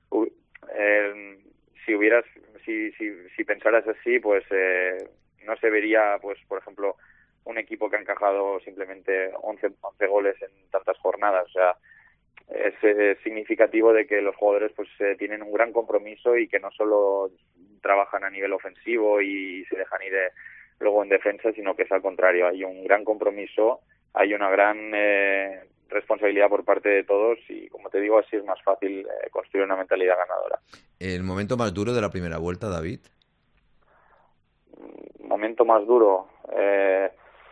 eh, si hubieras, si, si, si pensaras así, pues eh, no se vería, pues por ejemplo, un equipo que ha encajado simplemente once, once goles en tantas jornadas. O sea, es eh, significativo de que los jugadores pues eh, tienen un gran compromiso y que no solo trabajan a nivel ofensivo y se dejan ir de, luego en defensa, sino que es al contrario, hay un gran compromiso, hay una gran eh, responsabilidad por parte de todos y, como te digo, así es más fácil eh, construir una mentalidad ganadora. ¿El momento más duro de la primera vuelta, David? Momento más duro, eh,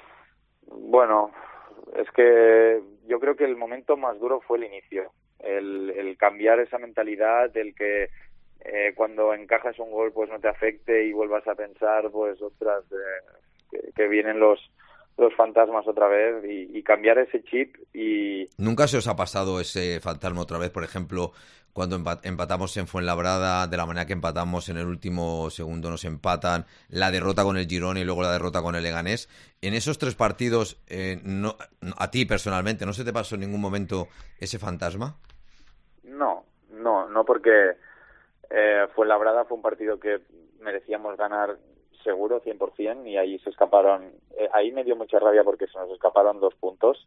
bueno, es que yo creo que el momento más duro fue el inicio, el, el cambiar esa mentalidad del que eh, cuando encajas un gol pues no te afecte y vuelvas a pensar pues ostras, eh, que, que vienen los los fantasmas otra vez y, y cambiar ese chip. Y ¿nunca se os ha pasado ese fantasma otra vez? Por ejemplo, cuando empatamos en Fuenlabrada, de la manera que empatamos en el último segundo nos empatan, la derrota con el Girona y luego la derrota con el Leganés. En esos tres partidos, eh, no, a ti personalmente, ¿no se te pasó en ningún momento ese fantasma? No, no, no porque eh, Fuenlabrada fue un partido que merecíamos ganar seguro, cien por ciento, y ahí se escaparon, eh, ahí me dio mucha rabia porque se nos escaparon dos puntos.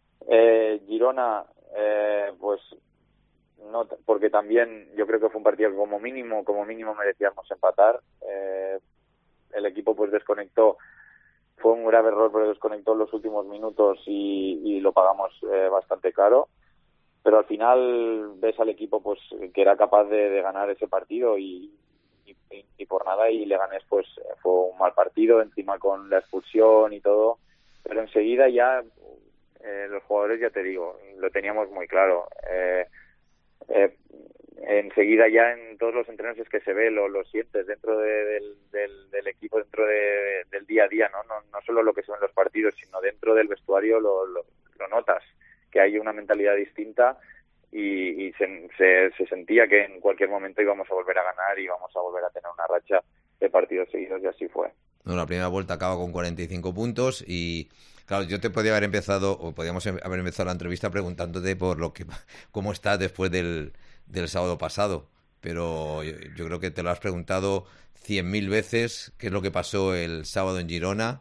Eh, Girona, eh, pues no, porque también yo creo que fue un partido que como mínimo, como mínimo merecíamos empatar. Eh, el equipo pues desconectó, fue un grave error, pero desconectó en los últimos minutos y, y lo pagamos eh, bastante caro. Pero al final ves al equipo pues que era capaz de, de ganar ese partido y Y, y por nada, y Leganés pues fue un mal partido, encima con la expulsión y todo, pero enseguida ya eh, los jugadores, ya te digo, lo teníamos muy claro. Eh, eh, enseguida ya en todos los entrenos es que se ve, lo, lo sientes dentro de, del, del, del equipo, dentro de, del día a día, ¿no? No, no solo lo que se ve en los partidos, sino dentro del vestuario lo, lo, lo notas, que hay una mentalidad distinta. Y, y se, se, se sentía que en cualquier momento íbamos a volver a ganar y íbamos a volver a tener una racha de partidos seguidos, y así fue. No, la primera vuelta acaba con cuarenta y cinco puntos y claro, yo te podía haber empezado o podíamos haber empezado la entrevista preguntándote por lo que cómo estás después del, del sábado pasado, pero yo, yo creo que te lo has preguntado cien mil veces, qué es lo que pasó el sábado en Girona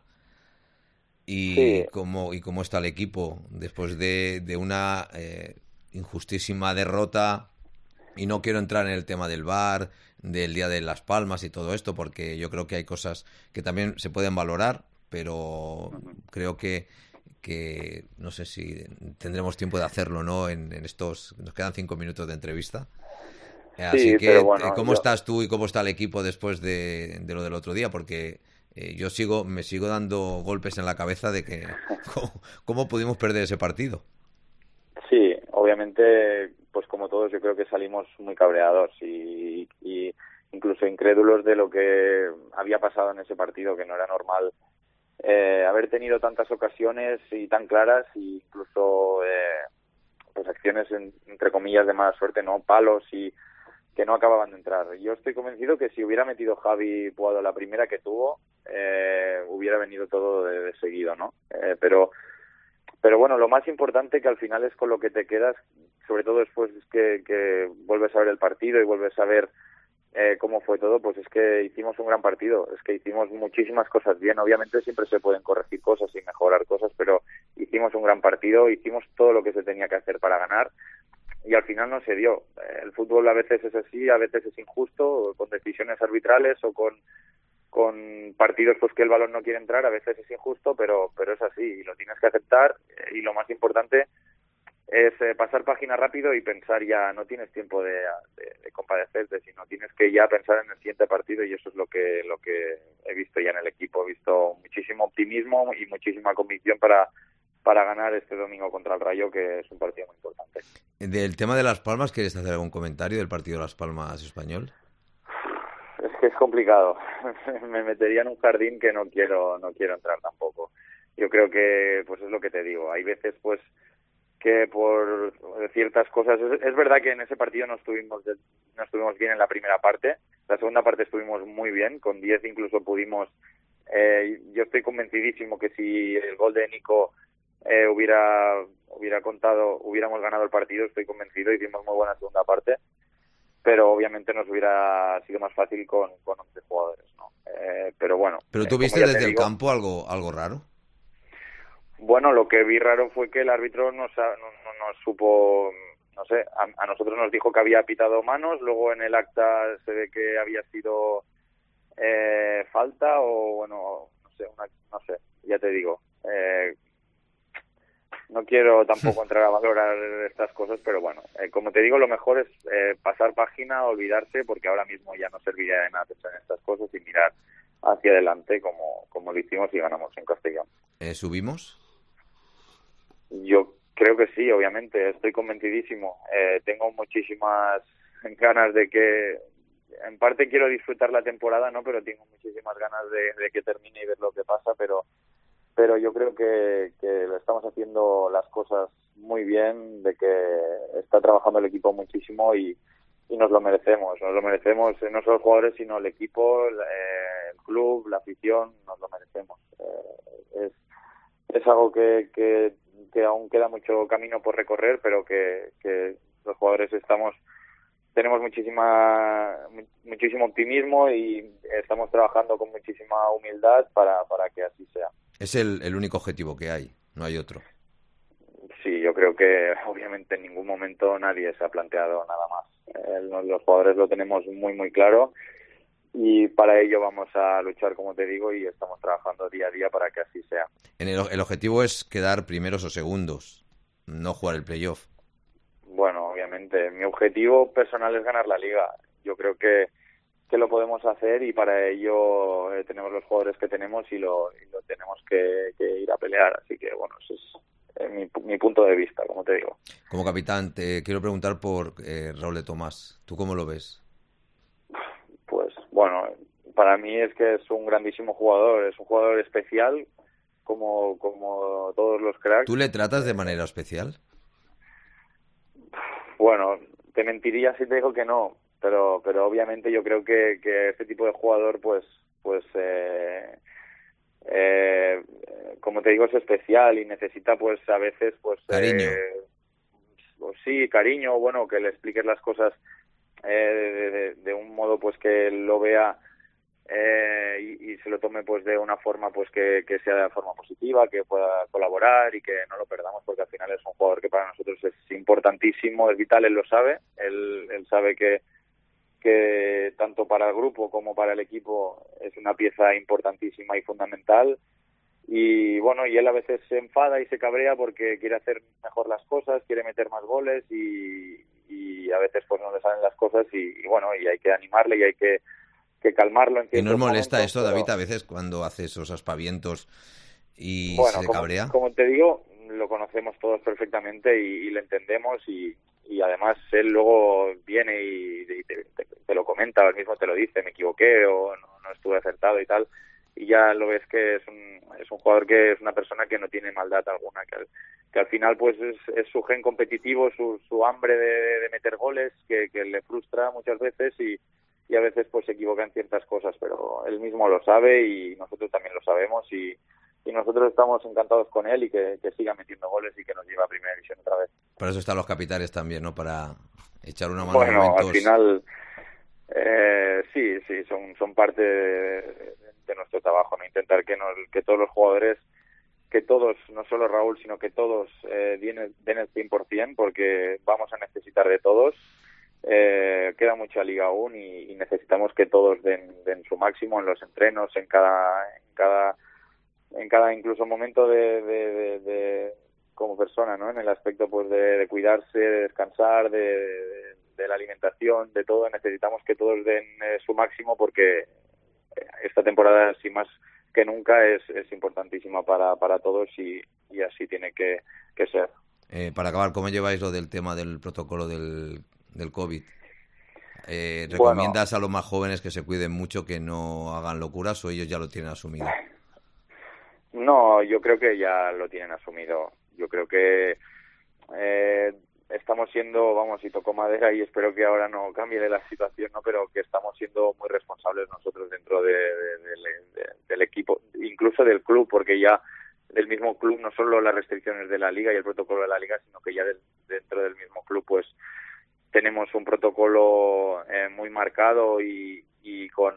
y sí. cómo y cómo está el equipo después de, de una eh, injustísima derrota. Y no quiero entrar en el tema del V A R, del Día de Las Palmas y todo esto, porque yo creo que hay cosas que también se pueden valorar, pero creo que, que no sé si tendremos tiempo de hacerlo, ¿no? En, en estos, nos quedan cinco minutos de entrevista. Así Sí, que, pero bueno, ¿cómo yo... estás tú y cómo está el equipo después de, de lo del otro día? Porque eh, yo sigo, me sigo dando golpes en la cabeza de que cómo, cómo pudimos perder ese partido. Sí, obviamente, pues como todos, yo creo que salimos muy cabreados y, y incluso incrédulos de lo que había pasado en ese partido, que no era normal eh, haber tenido tantas ocasiones y tan claras, e incluso eh, pues acciones en, entre comillas de mala suerte, no palos y que no acababan de entrar. Yo estoy convencido que si hubiera metido Javi Puado la primera que tuvo, eh, hubiera venido todo de, de seguido, ¿no? Eh, pero Pero bueno, lo más importante que al final es con lo que te quedas, sobre todo después es que, que vuelves a ver el partido y vuelves a ver eh, cómo fue todo, pues es que hicimos un gran partido, es que hicimos muchísimas cosas bien. Obviamente siempre se pueden corregir cosas y mejorar cosas, pero hicimos un gran partido, hicimos todo lo que se tenía que hacer para ganar y al final no se dio. El fútbol a veces es así, a veces es injusto, con decisiones arbitrales o con con partidos pues que el balón no quiere entrar, a veces es injusto, pero pero es así y lo tienes que aceptar. Y lo más importante es eh, pasar página rápido y pensar ya, no tienes tiempo de, de, de compadecerte, sino tienes que ya pensar en el siguiente partido, y eso es lo que lo que he visto ya en el equipo. He visto muchísimo optimismo y muchísima convicción para para ganar este domingo contra el Rayo, que es un partido muy importante. Del tema de Las Palmas, ¿quieres hacer algún comentario del partido de Las Palmas español? Es que es complicado. Me metería en un jardín que no quiero no quiero entrar tampoco. Yo creo que, pues es lo que te digo, hay veces pues que por ciertas cosas, es, es verdad que en ese partido no estuvimos de, no estuvimos bien en la primera parte. La segunda parte estuvimos muy bien, con diez incluso pudimos. Eh, yo estoy convencidísimo que si el gol de Nico eh, hubiera hubiera contado, hubiéramos ganado el partido, estoy convencido. Hicimos muy buena segunda parte, pero obviamente nos hubiera sido más fácil con, con once jugadores, ¿no? Eh, pero bueno. ¿Pero tú eh, viste desde el campo algo algo raro? Bueno, lo que vi raro fue que el árbitro no, no, no nos supo, no sé, a, a nosotros nos dijo que había pitado manos, luego en el acta se ve que había sido eh, falta o, bueno, no sé, una, no sé, ya te digo. Eh, no quiero tampoco entrar a valorar estas cosas, pero bueno, eh, como te digo, lo mejor es eh, pasar página, olvidarse, porque ahora mismo ya no serviría de nada pensar en estas cosas y mirar hacia adelante como, como lo hicimos y ganamos en Castellón. Eh, ¿Subimos? Yo creo que sí, obviamente, estoy convencidísimo. Eh, tengo muchísimas ganas de que, en parte quiero disfrutar la temporada, ¿no? Pero tengo muchísimas ganas de, de que termine y ver lo que pasa, pero pero yo creo que, que lo estamos haciendo las cosas muy bien, de que está trabajando el equipo muchísimo y, y nos lo merecemos, nos lo merecemos no solo los jugadores, sino el equipo, el, eh, el club, la afición, nos lo merecemos. Eh, es, es algo que, que, que aún queda mucho camino por recorrer, pero que, que los jugadores estamos tenemos muchísima muchísimo optimismo y estamos trabajando con muchísima humildad para, para que así sea. Es el, el único objetivo que hay, no hay otro. Sí, yo creo que obviamente en ningún momento nadie se ha planteado nada más. Eh, los jugadores lo tenemos muy muy claro y para ello vamos a luchar, como te digo, y estamos trabajando día a día para que así sea. En el, el objetivo es quedar primeros o segundos, no jugar el playoff. Bueno, obviamente, mi objetivo personal es ganar la Liga. Yo creo que, que lo podemos hacer y para ello eh, tenemos los jugadores que tenemos y lo, y lo tenemos que, que ir a pelear. Así que, bueno, ese es eh, mi, mi punto de vista, como te digo. Como capitán, te quiero preguntar por eh, Raúl de Tomás. ¿Tú cómo lo ves? Pues, bueno, para mí es que es un grandísimo jugador. Es un jugador especial, como, como todos los cracks. ¿Tú le tratas de manera especial? Bueno, te mentiría si te digo que no, pero pero obviamente yo creo que, que este tipo de jugador, pues pues eh, eh, como te digo, es especial y necesita pues a veces pues cariño. Eh, pues, sí, cariño, bueno, que le expliques las cosas eh, de, de, de un modo pues que él lo vea eh, y, y se lo tome pues de una forma pues que, que sea de forma positiva, que pueda colaborar y que no lo perdamos, porque al final es un jugador que para nosotros es importantísimo, es vital, él lo sabe, él, él sabe que, que tanto para el grupo como para el equipo es una pieza importantísima y fundamental. Y bueno, y él a veces se enfada y se cabrea porque quiere hacer mejor las cosas, quiere meter más goles y, y y a veces pues no le salen las cosas y, y bueno, y hay que animarle y hay que, que calmarlo en ¿Y no os molesta momentos, esto, pero... David, a veces cuando hace esos aspavientos y bueno, se como, cabrea? Como te digo, lo conocemos todos perfectamente y, y lo entendemos y, y además él luego viene y, y te, te, te lo comenta, o él mismo te lo dice, me equivoqué o no, no estuve acertado y tal, y ya lo ves que es un, es un jugador que es una persona que no tiene maldad alguna, que al, que al final pues es, es su gen competitivo, su, su hambre de, de meter goles que, que le frustra muchas veces y, y a veces pues se equivoca en ciertas cosas, pero él mismo lo sabe y nosotros también lo sabemos y y nosotros estamos encantados con él y que, que siga metiendo goles y que nos lleve a Primera División otra vez. Para eso están los capitanes también, ¿no? Para echar una mano. Bueno, momentos... al final, eh, sí, sí, son son parte de, de nuestro trabajo, ¿no? Intentar que nos, que todos los jugadores, que todos, no solo Raúl, sino que todos eh, den, den el cien por ciento, porque vamos a necesitar de todos. Eh, queda mucha liga aún y, y necesitamos que todos den, den su máximo en los entrenos, en cada... En cada en cada incluso momento de, de, de, de como persona, ¿no? En el aspecto pues de, de cuidarse, de descansar, de, de, de la alimentación, de todo. Necesitamos que todos den eh, su máximo porque esta temporada, sin más que nunca, es, es importantísima para, para todos y, y así tiene que, que ser. Eh, para acabar, ¿cómo lleváis lo del tema del protocolo del, del COVID? Eh, ¿Recomiendas bueno, a los más jóvenes que se cuiden mucho, que no hagan locuras o ellos ya lo tienen asumido? No, yo creo que ya lo tienen asumido. Yo creo que eh, estamos siendo, vamos, y toco madera y espero que ahora no cambie de la situación, ¿no? Pero que estamos siendo muy responsables nosotros dentro de, de, de, de, del equipo, incluso del club, porque ya del mismo club, no solo las restricciones de la liga y el protocolo de la liga, sino que ya del, dentro del mismo club, pues tenemos un protocolo eh, muy marcado y, y con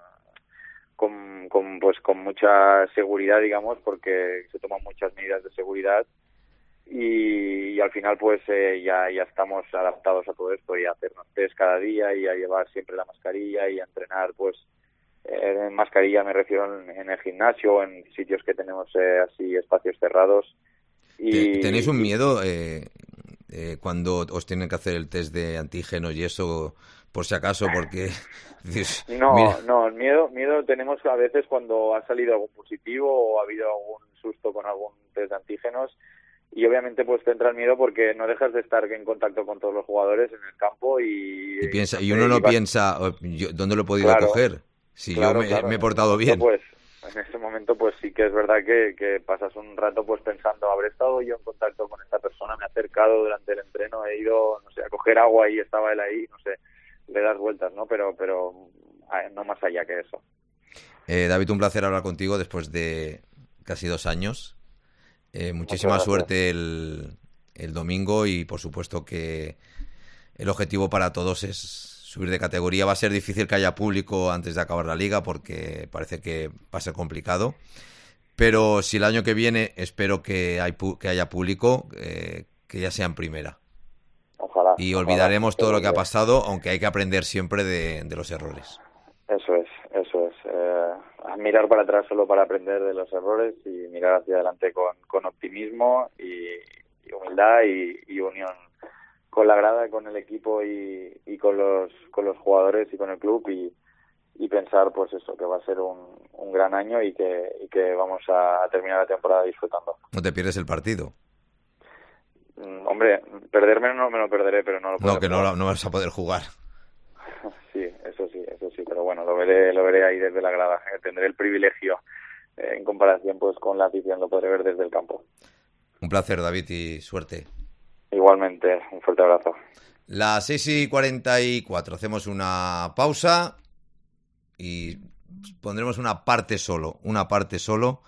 Con, con pues con mucha seguridad, digamos, porque se toman muchas medidas de seguridad y, y al final pues eh, ya ya estamos adaptados a todo esto y a hacernos test cada día y a llevar siempre la mascarilla y a entrenar pues eh, en mascarilla me refiero en, en el gimnasio, en sitios que tenemos eh, así espacios cerrados. Y ¿tenéis un miedo eh, eh, cuando os tienen que hacer el test de antígenos y eso, por si acaso, porque dices, no, mira... no, el miedo, miedo tenemos a veces cuando ha salido algún positivo o ha habido algún susto con algún test de antígenos y obviamente pues te entra el miedo porque no dejas de estar en contacto con todos los jugadores en el campo y... Y, piensa, y uno no vas... piensa, yo, ¿dónde lo he podido claro, coger? Si claro, yo me, claro. me he portado bien. Pues en ese momento pues sí que es verdad que, que pasas un rato pues pensando, habré estado yo en contacto con esta persona, me he acercado durante el entreno, he ido, no sé, a coger agua y estaba él ahí, no sé, le das vueltas, ¿no? Pero pero no más allá que eso. Eh, David, un placer hablar contigo después de casi dos años. Eh, muchísima suerte el, el domingo y por supuesto que el objetivo para todos es subir de categoría. Va a ser difícil que haya público antes de acabar la liga porque parece que va a ser complicado. Pero si el año que viene espero que, hay, que haya público, eh, que ya sea en primera. Ojalá. Y ojalá, olvidaremos todo lo que ha pasado, aunque hay que aprender siempre de, de los errores. Eso es, eso es. Eh, mirar para atrás solo para aprender de los errores y mirar hacia adelante con, con optimismo y, y humildad y, y unión con la grada, con el equipo y, y con los con los jugadores y con el club y, y pensar pues eso, que va a ser un, un gran año y que, y que vamos a terminar la temporada disfrutando. ¿No te pierdes el partido? Mm, hombre, perderme no me lo perderé, pero no lo puedo No, que jugar. no, no vas a poder jugar. Sí, eso sí, eso sí, pero bueno, lo veré, lo veré ahí desde la grada. Tendré el privilegio eh, en comparación pues con la afición, lo podré ver desde el campo. Un placer, David, y suerte. Igualmente, un fuerte abrazo. Las seis y cuarenta y cuatro, hacemos una pausa y pondremos una parte solo, una parte solo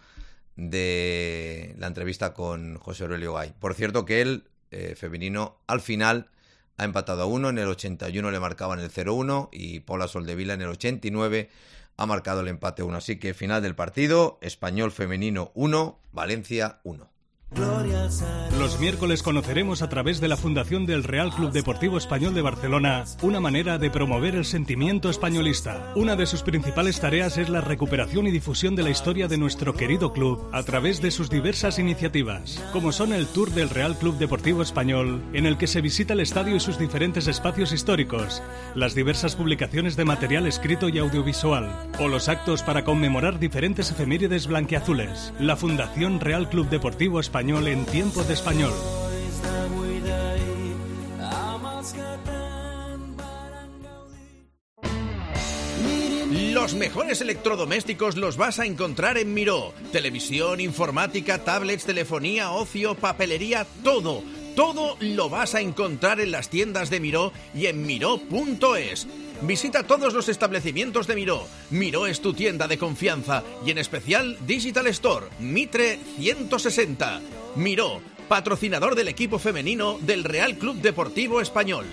de la entrevista con José Aurelio Gay. Por cierto que él, eh, femenino, al final ha empatado a uno, en el ochenta y uno le marcaban el cero uno y Paula Soldevila en el ochenta y nueve ha marcado el empate uno. Así que final del partido, Español femenino uno, Valencia uno. Los miércoles conoceremos a través de la Fundación del Real Club Deportivo Español de Barcelona una manera de promover el sentimiento españolista. Una de sus principales tareas es la recuperación y difusión de la historia de nuestro querido club a través de sus diversas iniciativas, como son el Tour del Real Club Deportivo Español, en el que se visita el estadio y sus diferentes espacios históricos, las diversas publicaciones de material escrito y audiovisual, o los actos para conmemorar diferentes efemérides blanquiazules. La Fundación Real Club Deportivo Español en tiempo de español. Los mejores electrodomésticos los vas a encontrar en Miró. Televisión, informática, tablets, telefonía, ocio, papelería, todo. Todo lo vas a encontrar en las tiendas de Miró y en miró punto es. Visita todos los establecimientos de Miró. Miró es tu tienda de confianza y en especial Digital Store, Mitre ciento sesenta. Miró, patrocinador del equipo femenino del Real Club Deportivo Español.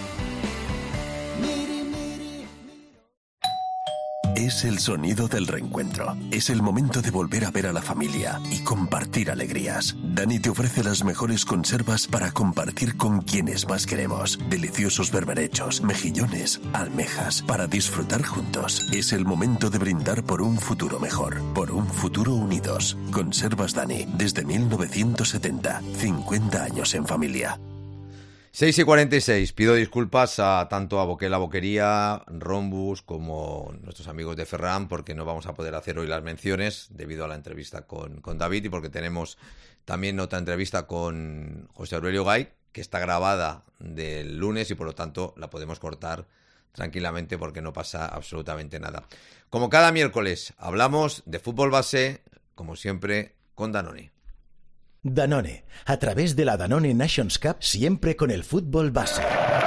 Es el sonido del reencuentro. Es el momento de volver a ver a la familia y compartir alegrías. Dani te ofrece las mejores conservas para compartir con quienes más queremos. Deliciosos berberechos, mejillones, almejas, para disfrutar juntos. Es el momento de brindar por un futuro mejor, por un futuro unidos. Conservas Dani, desde mil novecientos setenta. cincuenta años en familia. seis y cuarenta y seis. Pido disculpas a tanto a Boquela Boquería, Rombus, como nuestros amigos de Ferran, porque no vamos a poder hacer hoy las menciones debido a la entrevista con, con David y porque tenemos también otra entrevista con José Aurelio Gay, que está grabada del lunes y por lo tanto la podemos cortar tranquilamente porque no pasa absolutamente nada. Como cada miércoles hablamos de fútbol base, como siempre, con Danone. Danone, a través de la Danone Nations Cup, siempre con el fútbol base.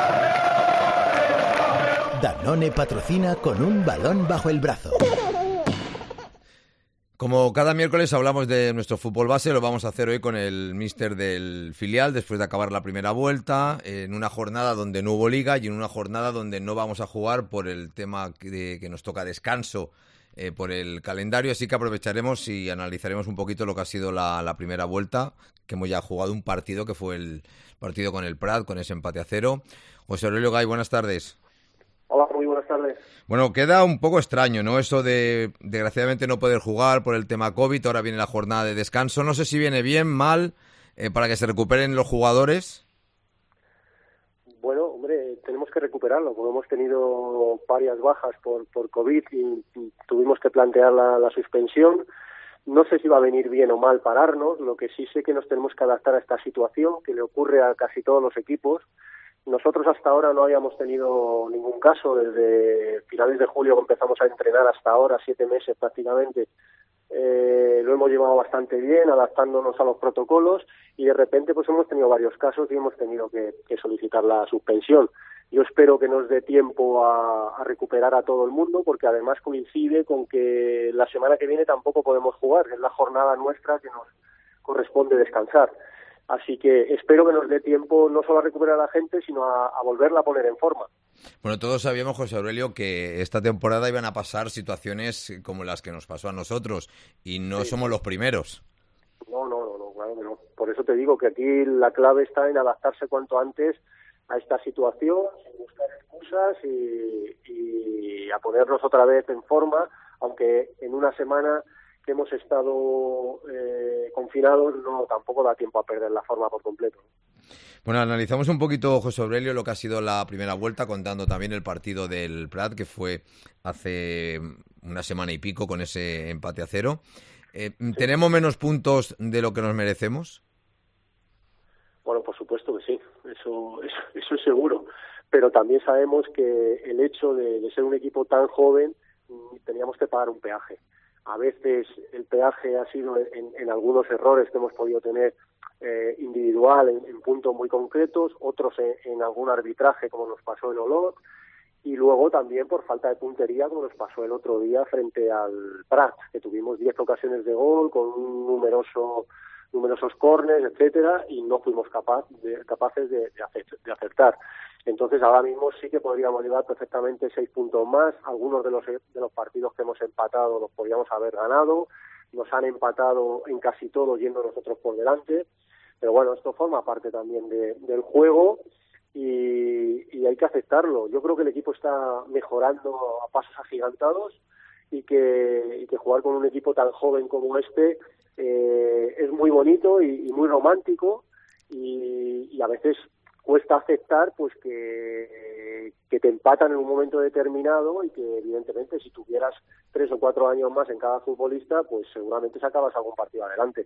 Danone patrocina con un balón bajo el brazo. Como cada miércoles hablamos de nuestro fútbol base, lo vamos a hacer hoy con el míster del filial, después de acabar la primera vuelta, en una jornada donde no hubo liga y en una jornada donde no vamos a jugar por el tema de que nos toca descanso Eh, por el calendario, así que aprovecharemos y analizaremos un poquito lo que ha sido la, la primera vuelta, que hemos ya jugado un partido, que fue el partido con el Prat, con ese empate a cero. José Aurelio Gay, buenas tardes. Hola, muy buenas tardes. Bueno, queda un poco extraño, ¿no? Eso de, desgraciadamente, no poder jugar por el tema COVID, ahora viene la jornada de descanso. No sé si viene bien, mal, eh, para que se recuperen los jugadores. Bueno, hombre, tenemos que recuperarlo, porque hemos tenido varias bajas por, por COVID y, y tuvimos que plantear la, la suspensión. No sé si va a venir bien o mal pararnos, lo que sí sé que nos tenemos que adaptar a esta situación, que le ocurre a casi todos los equipos. Nosotros hasta ahora no habíamos tenido ningún caso, desde finales de julio que empezamos a entrenar hasta ahora, siete meses prácticamente. Eh, lo hemos llevado bastante bien, adaptándonos a los protocolos, y de repente pues hemos tenido varios casos y hemos tenido que, que solicitar la suspensión. Yo espero que nos dé tiempo a, a recuperar a todo el mundo, porque además coincide con que la semana que viene tampoco podemos jugar, es la jornada nuestra que nos corresponde descansar. Así que espero que nos dé tiempo no solo a recuperar a la gente, sino a, a volverla a poner en forma. Bueno, todos sabíamos, José Aurelio, que esta temporada iban a pasar situaciones como las que nos pasó a nosotros, y no sí. somos los primeros. No, no, no, no, claro que no. Por eso te digo que aquí la clave está en adaptarse cuanto antes a esta situación, sin buscar excusas y, y a ponernos otra vez en forma, aunque en una semana que hemos estado eh, confinados no tampoco da tiempo a perder la forma por completo. Bueno, analizamos un poquito, José Aurelio, lo que ha sido la primera vuelta, contando también el partido del Prat, que fue hace una semana y pico con ese empate a cero. Eh, sí. ¿Tenemos menos puntos de lo que nos merecemos? Bueno, por supuesto que sí, eso, eso, eso es seguro. Pero también sabemos que el hecho de, de ser un equipo tan joven, teníamos que pagar un peaje. A veces el peaje ha sido en, en algunos errores que hemos podido tener eh, individual en, en puntos muy concretos, otros en, en algún arbitraje como nos pasó en Olot, y luego también por falta de puntería como nos pasó el otro día frente al Prat, que tuvimos diez ocasiones de gol con un numeroso numerosos córners, etcétera, y no fuimos capaz de, capaces de, de acertar. Entonces ahora mismo sí que podríamos llevar perfectamente seis puntos más. Algunos de los de los partidos que hemos empatado los podríamos haber ganado, nos han empatado en casi todo yendo nosotros por delante, pero bueno, esto forma parte también de, del juego y, y hay que aceptarlo. Yo creo que el equipo está mejorando a pasos agigantados y que, y que jugar con un equipo tan joven como este eh, es muy bonito y, y muy romántico y, y a veces cuesta aceptar pues que, que te empatan en un momento determinado y que evidentemente si tuvieras tres o cuatro años más en cada futbolista pues seguramente sacabas algún partido adelante,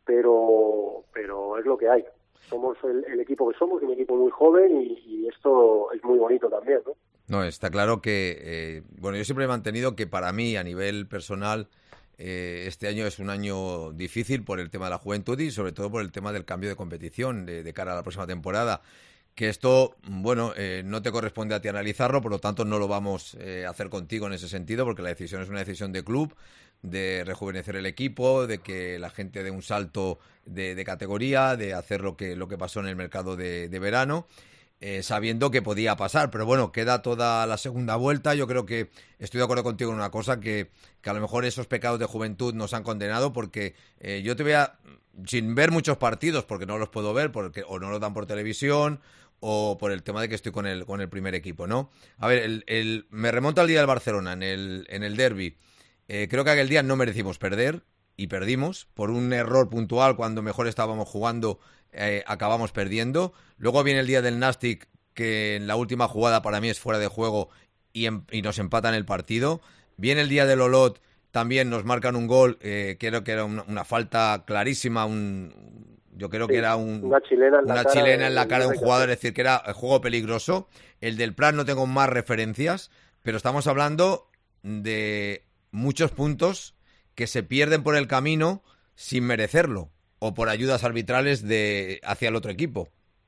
pero pero es lo que hay. Somos el, el equipo que somos, un equipo muy joven y, y esto es muy bonito también, ¿no? No, está claro que, eh, bueno, yo siempre he mantenido que para mí, a nivel personal, eh, este año es un año difícil por el tema de la juventud y sobre todo por el tema del cambio de competición de, de cara a la próxima temporada. Que esto, bueno, eh, no te corresponde a ti analizarlo, por lo tanto no lo vamos eh, a hacer contigo en ese sentido, porque la decisión es una decisión de club, de rejuvenecer el equipo, de que la gente dé un salto de, de categoría, de hacer lo que, lo que pasó en el mercado de, de verano. Eh, sabiendo que podía pasar, pero bueno, queda toda la segunda vuelta. Yo creo que estoy de acuerdo contigo en una cosa, que, que a lo mejor esos pecados de juventud nos han condenado, porque eh, yo te voy a, sin ver muchos partidos, porque no los puedo ver, porque o no los dan por televisión, o por el tema de que estoy con el, con el primer equipo, ¿no? A ver, el, el, me remonto al día del Barcelona, en el, en el derbi. Eh, creo que aquel día no merecimos perder, y perdimos, por un error puntual, cuando mejor estábamos jugando, eh, acabamos perdiendo. Luego viene el día del Nastic, que en la última jugada para mí es fuera de juego y, en, y nos empatan el partido. Viene el día del Olot, también nos marcan un gol, eh, creo que era una, una falta clarísima, un, yo creo sí, que era un, una chilena en una la chilena cara, en la cara de un jugador, es decir, que era juego peligroso. El del Prat no tengo más referencias, pero estamos hablando de muchos puntos que se pierden por el camino sin merecerlo, o por ayudas arbitrales de hacia el otro equipo.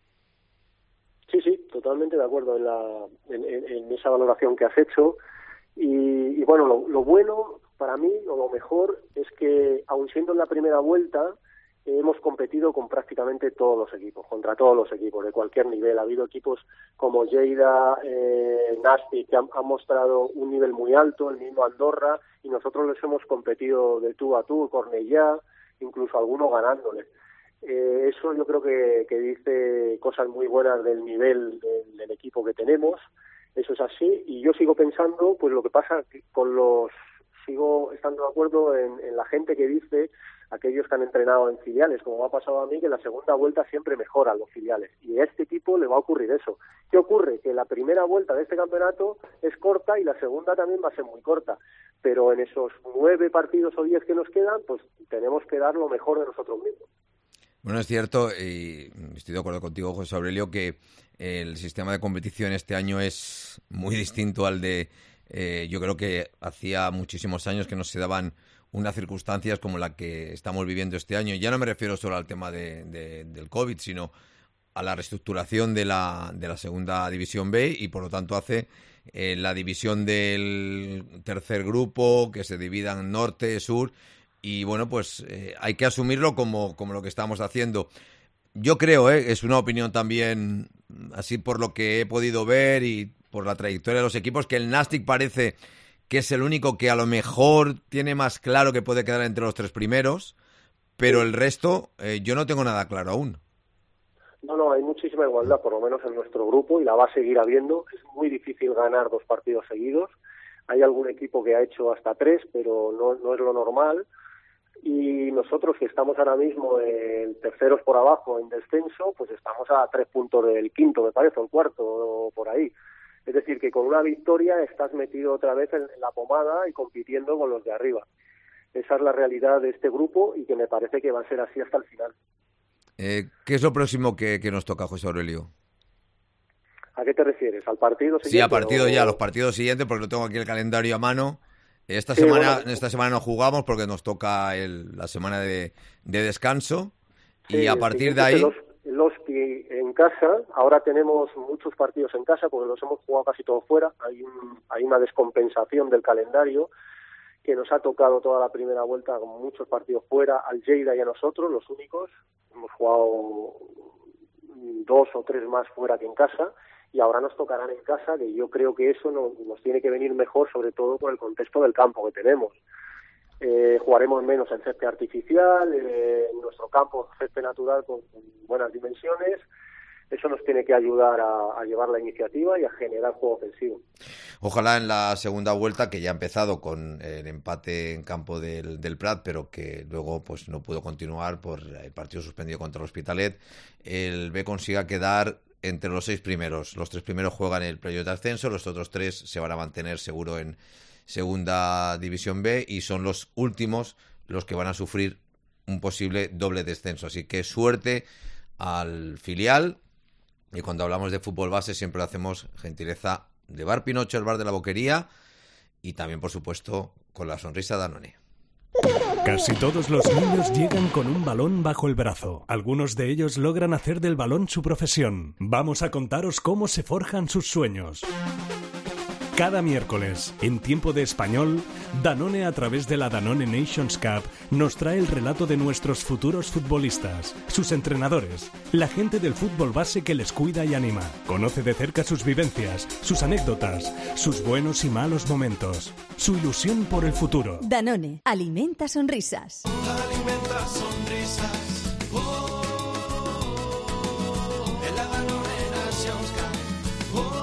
Sí, sí, totalmente de acuerdo en, la, en, en, en esa valoración que has hecho. Y, y bueno, lo, lo bueno para mí, o lo mejor, es que aun siendo en la primera vuelta, eh, hemos competido con prácticamente todos los equipos, contra todos los equipos, de cualquier nivel. Ha habido equipos como Lleida, eh, Nastic, que han, han mostrado un nivel muy alto, el mismo Andorra, y nosotros les hemos competido de tú a tú, Cornellá, incluso algunos ganándole. Eh, eso yo creo que, que dice cosas muy buenas del nivel del, del equipo que tenemos. Eso es así, y yo sigo pensando, pues lo que pasa con los, sigo estando de acuerdo en, en la gente que dice, aquellos que han entrenado en filiales, como me ha pasado a mí, que en la segunda vuelta siempre mejoran los filiales, y a este equipo le va a ocurrir eso. ¿Qué ocurre? Que la primera vuelta de este campeonato es corta y la segunda también va a ser muy corta, pero en esos nueve partidos o diez que nos quedan, pues tenemos que dar lo mejor de nosotros mismos. Bueno, es cierto, y estoy de acuerdo contigo, José Aurelio, que el sistema de competición este año es muy distinto al de, eh, yo creo que hacía muchísimos años que no se daban unas circunstancias como la que estamos viviendo este año. Ya no me refiero solo al tema de, de, del COVID, sino a la reestructuración de la, de la segunda división B, y por lo tanto hace eh, la división del tercer grupo, que se dividan norte, sur, y bueno, pues eh, hay que asumirlo como, como lo que estamos haciendo. Yo creo, eh, es una opinión también, así por lo que he podido ver y por la trayectoria de los equipos, que el Nastic parece que es el único que a lo mejor tiene más claro que puede quedar entre los tres primeros, pero el resto eh, yo no tengo nada claro aún. No, no, hay muchísima igualdad, por lo menos en nuestro grupo, y la va a seguir habiendo. Es muy difícil ganar dos partidos seguidos. Hay algún equipo que ha hecho hasta tres, pero no, no es lo normal. Y nosotros, que estamos ahora mismo en terceros por abajo en descenso, pues estamos a tres puntos del quinto, me parece, o el cuarto, o por ahí. Es decir, que con una victoria estás metido otra vez en la pomada y compitiendo con los de arriba. Esa es la realidad de este grupo y que me parece que va a ser así hasta el final. Eh, ¿Qué es lo próximo que, que nos toca, José Aurelio? ¿A qué te refieres? ¿Al partido siguiente? Sí, a partido o... ya, los partidos siguientes, porque no tengo aquí el calendario a mano. Esta sí, semana bueno, esta semana no jugamos porque nos toca el, la semana de, de descanso, sí, y a partir de ahí... Los, los que en casa, ahora tenemos muchos partidos en casa porque los hemos jugado casi todos fuera. Hay, un, hay una descompensación del calendario que nos ha tocado toda la primera vuelta con muchos partidos fuera, al Lleida y a nosotros, los únicos. Hemos jugado dos o tres más fuera que en casa, y ahora nos tocarán en casa, que yo creo que eso no, nos tiene que venir mejor, sobre todo por el contexto del campo que tenemos. eh, jugaremos menos en césped artificial, eh, en nuestro campo césped natural con, con buenas dimensiones. Eso nos tiene que ayudar a, a llevar la iniciativa y a generar juego ofensivo. Ojalá en la segunda vuelta, que ya ha empezado con el empate en campo del, del Prat, pero que luego pues no pudo continuar por el partido suspendido contra el Hospitalet, el B consiga quedar entre los seis primeros. Los tres primeros juegan el playoff de ascenso, los otros tres se van a mantener seguro en segunda división B y son los últimos los que van a sufrir un posible doble descenso. Así que suerte al filial. Y cuando hablamos de fútbol base siempre lo hacemos gentileza de Bar Pinocho, el bar de la Boquería, y también, por supuesto, con la sonrisa Danone. Casi todos los niños llegan con un balón bajo el brazo. Algunos de ellos logran hacer del balón su profesión. Vamos a contaros cómo se forjan sus sueños. Cada miércoles, en Tiempo de Español, Danone, a través de la Danone Nations Cup, nos trae el relato de nuestros futuros futbolistas, sus entrenadores, la gente del fútbol base que les cuida y anima. Conoce de cerca sus vivencias, sus anécdotas, sus buenos y malos momentos, su ilusión por el futuro. Danone, alimenta sonrisas. Alimenta sonrisas. Oh, en la Danone Nations Cup. Oh.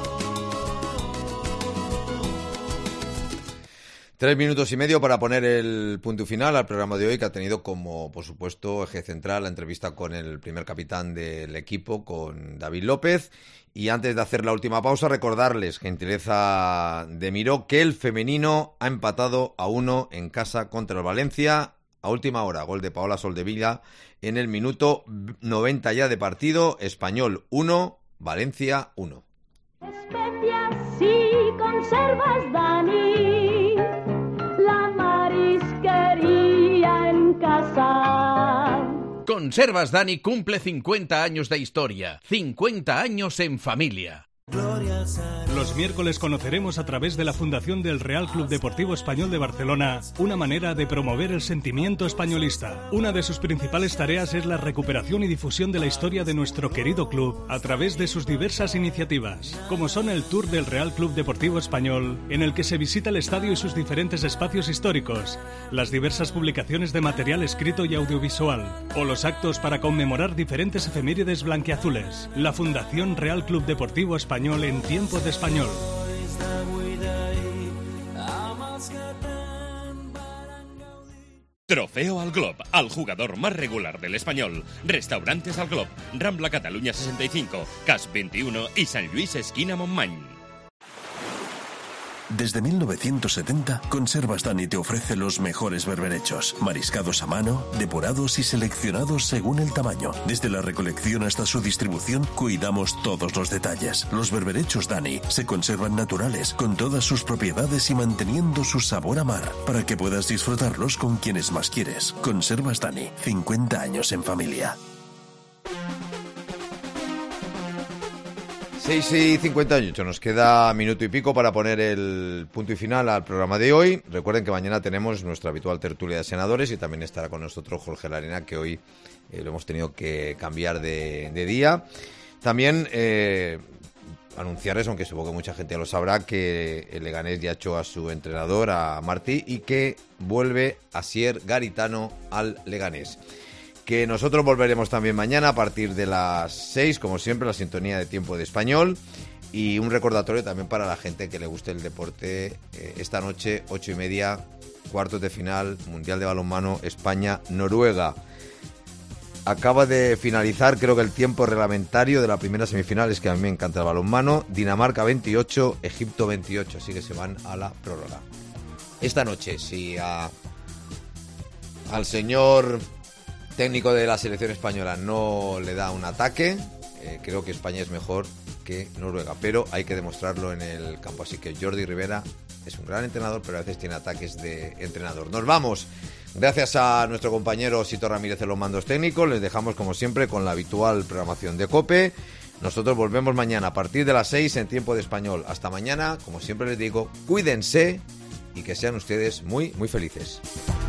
Tres minutos y medio para poner el punto final al programa de hoy, que ha tenido como, por supuesto, eje central la entrevista con el primer capitán del equipo, con David López. Y antes de hacer la última pausa, recordarles, gentileza de Miró, que el femenino ha empatado a uno en casa contra el Valencia. A última hora, gol de Paola Soldevilla en el minuto noventa ya de partido. Español uno, Valencia uno. Especias y conservas, Dani, la marisquería en casa. Conservas Dani cumple cincuenta años de historia, cincuenta años en familia. Los miércoles conoceremos a través de la Fundación del Real Club Deportivo Español de Barcelona una manera de promover el sentimiento españolista. Una de sus principales tareas es la recuperación y difusión de la historia de nuestro querido club a través de sus diversas iniciativas, como son el Tour del Real Club Deportivo Español, en el que se visita el estadio y sus diferentes espacios históricos, las diversas publicaciones de material escrito y audiovisual, o los actos para conmemorar diferentes efemérides blanquiazules. La Fundación Real Club Deportivo Español en Tiempo de Español. Trofeo al Glob, al jugador más regular del Español. Restaurantes al Glob, Rambla Cataluña sesenta y cinco, Cas veintiuno y San Luis esquina Montmany. Desde mil novecientos setenta, Conservas Dani te ofrece los mejores berberechos, mariscados a mano, depurados y seleccionados según el tamaño. Desde la recolección hasta su distribución, cuidamos todos los detalles. Los berberechos Dani se conservan naturales, con todas sus propiedades y manteniendo su sabor a mar, para que puedas disfrutarlos con quienes más quieres. Conservas Dani, cincuenta años en familia. seis y cincuenta y ocho, nos queda minuto y pico para poner el punto y final al programa de hoy. Recuerden que mañana tenemos nuestra habitual tertulia de senadores y también estará con nosotros Jorge Larena, que hoy eh, lo hemos tenido que cambiar de, de día. También eh, anunciarles, aunque supongo que mucha gente ya lo sabrá, que el Leganés ya echó a su entrenador, a Martí, y que vuelve Asier Garitano al Leganés. Que nosotros volveremos también mañana a partir de las seis, como siempre, la sintonía de Tiempo de Español. Y un recordatorio también para la gente que le guste el deporte. Eh, esta noche, ocho y media, cuartos de final, Mundial de Balonmano, España-Noruega. Acaba de finalizar, creo que el tiempo reglamentario de la primera semifinal, es que a mí me encanta el balonmano. Dinamarca veintiocho, Egipto veintiocho, así que se van a la prórroga. Esta noche, si a, al señor técnico de la selección española no le da un ataque, eh, creo que España es mejor que Noruega, pero hay que demostrarlo en el campo. Así que Jordi Rivera es un gran entrenador, pero a veces tiene ataques de entrenador. Nos vamos. Gracias a nuestro compañero Sito Ramírez en los mandos técnicos. Les dejamos, como siempre, con la habitual programación de COPE. Nosotros volvemos mañana a partir de las seis en Tiempo de Español. Hasta mañana, como siempre les digo, cuídense y que sean ustedes muy, muy felices.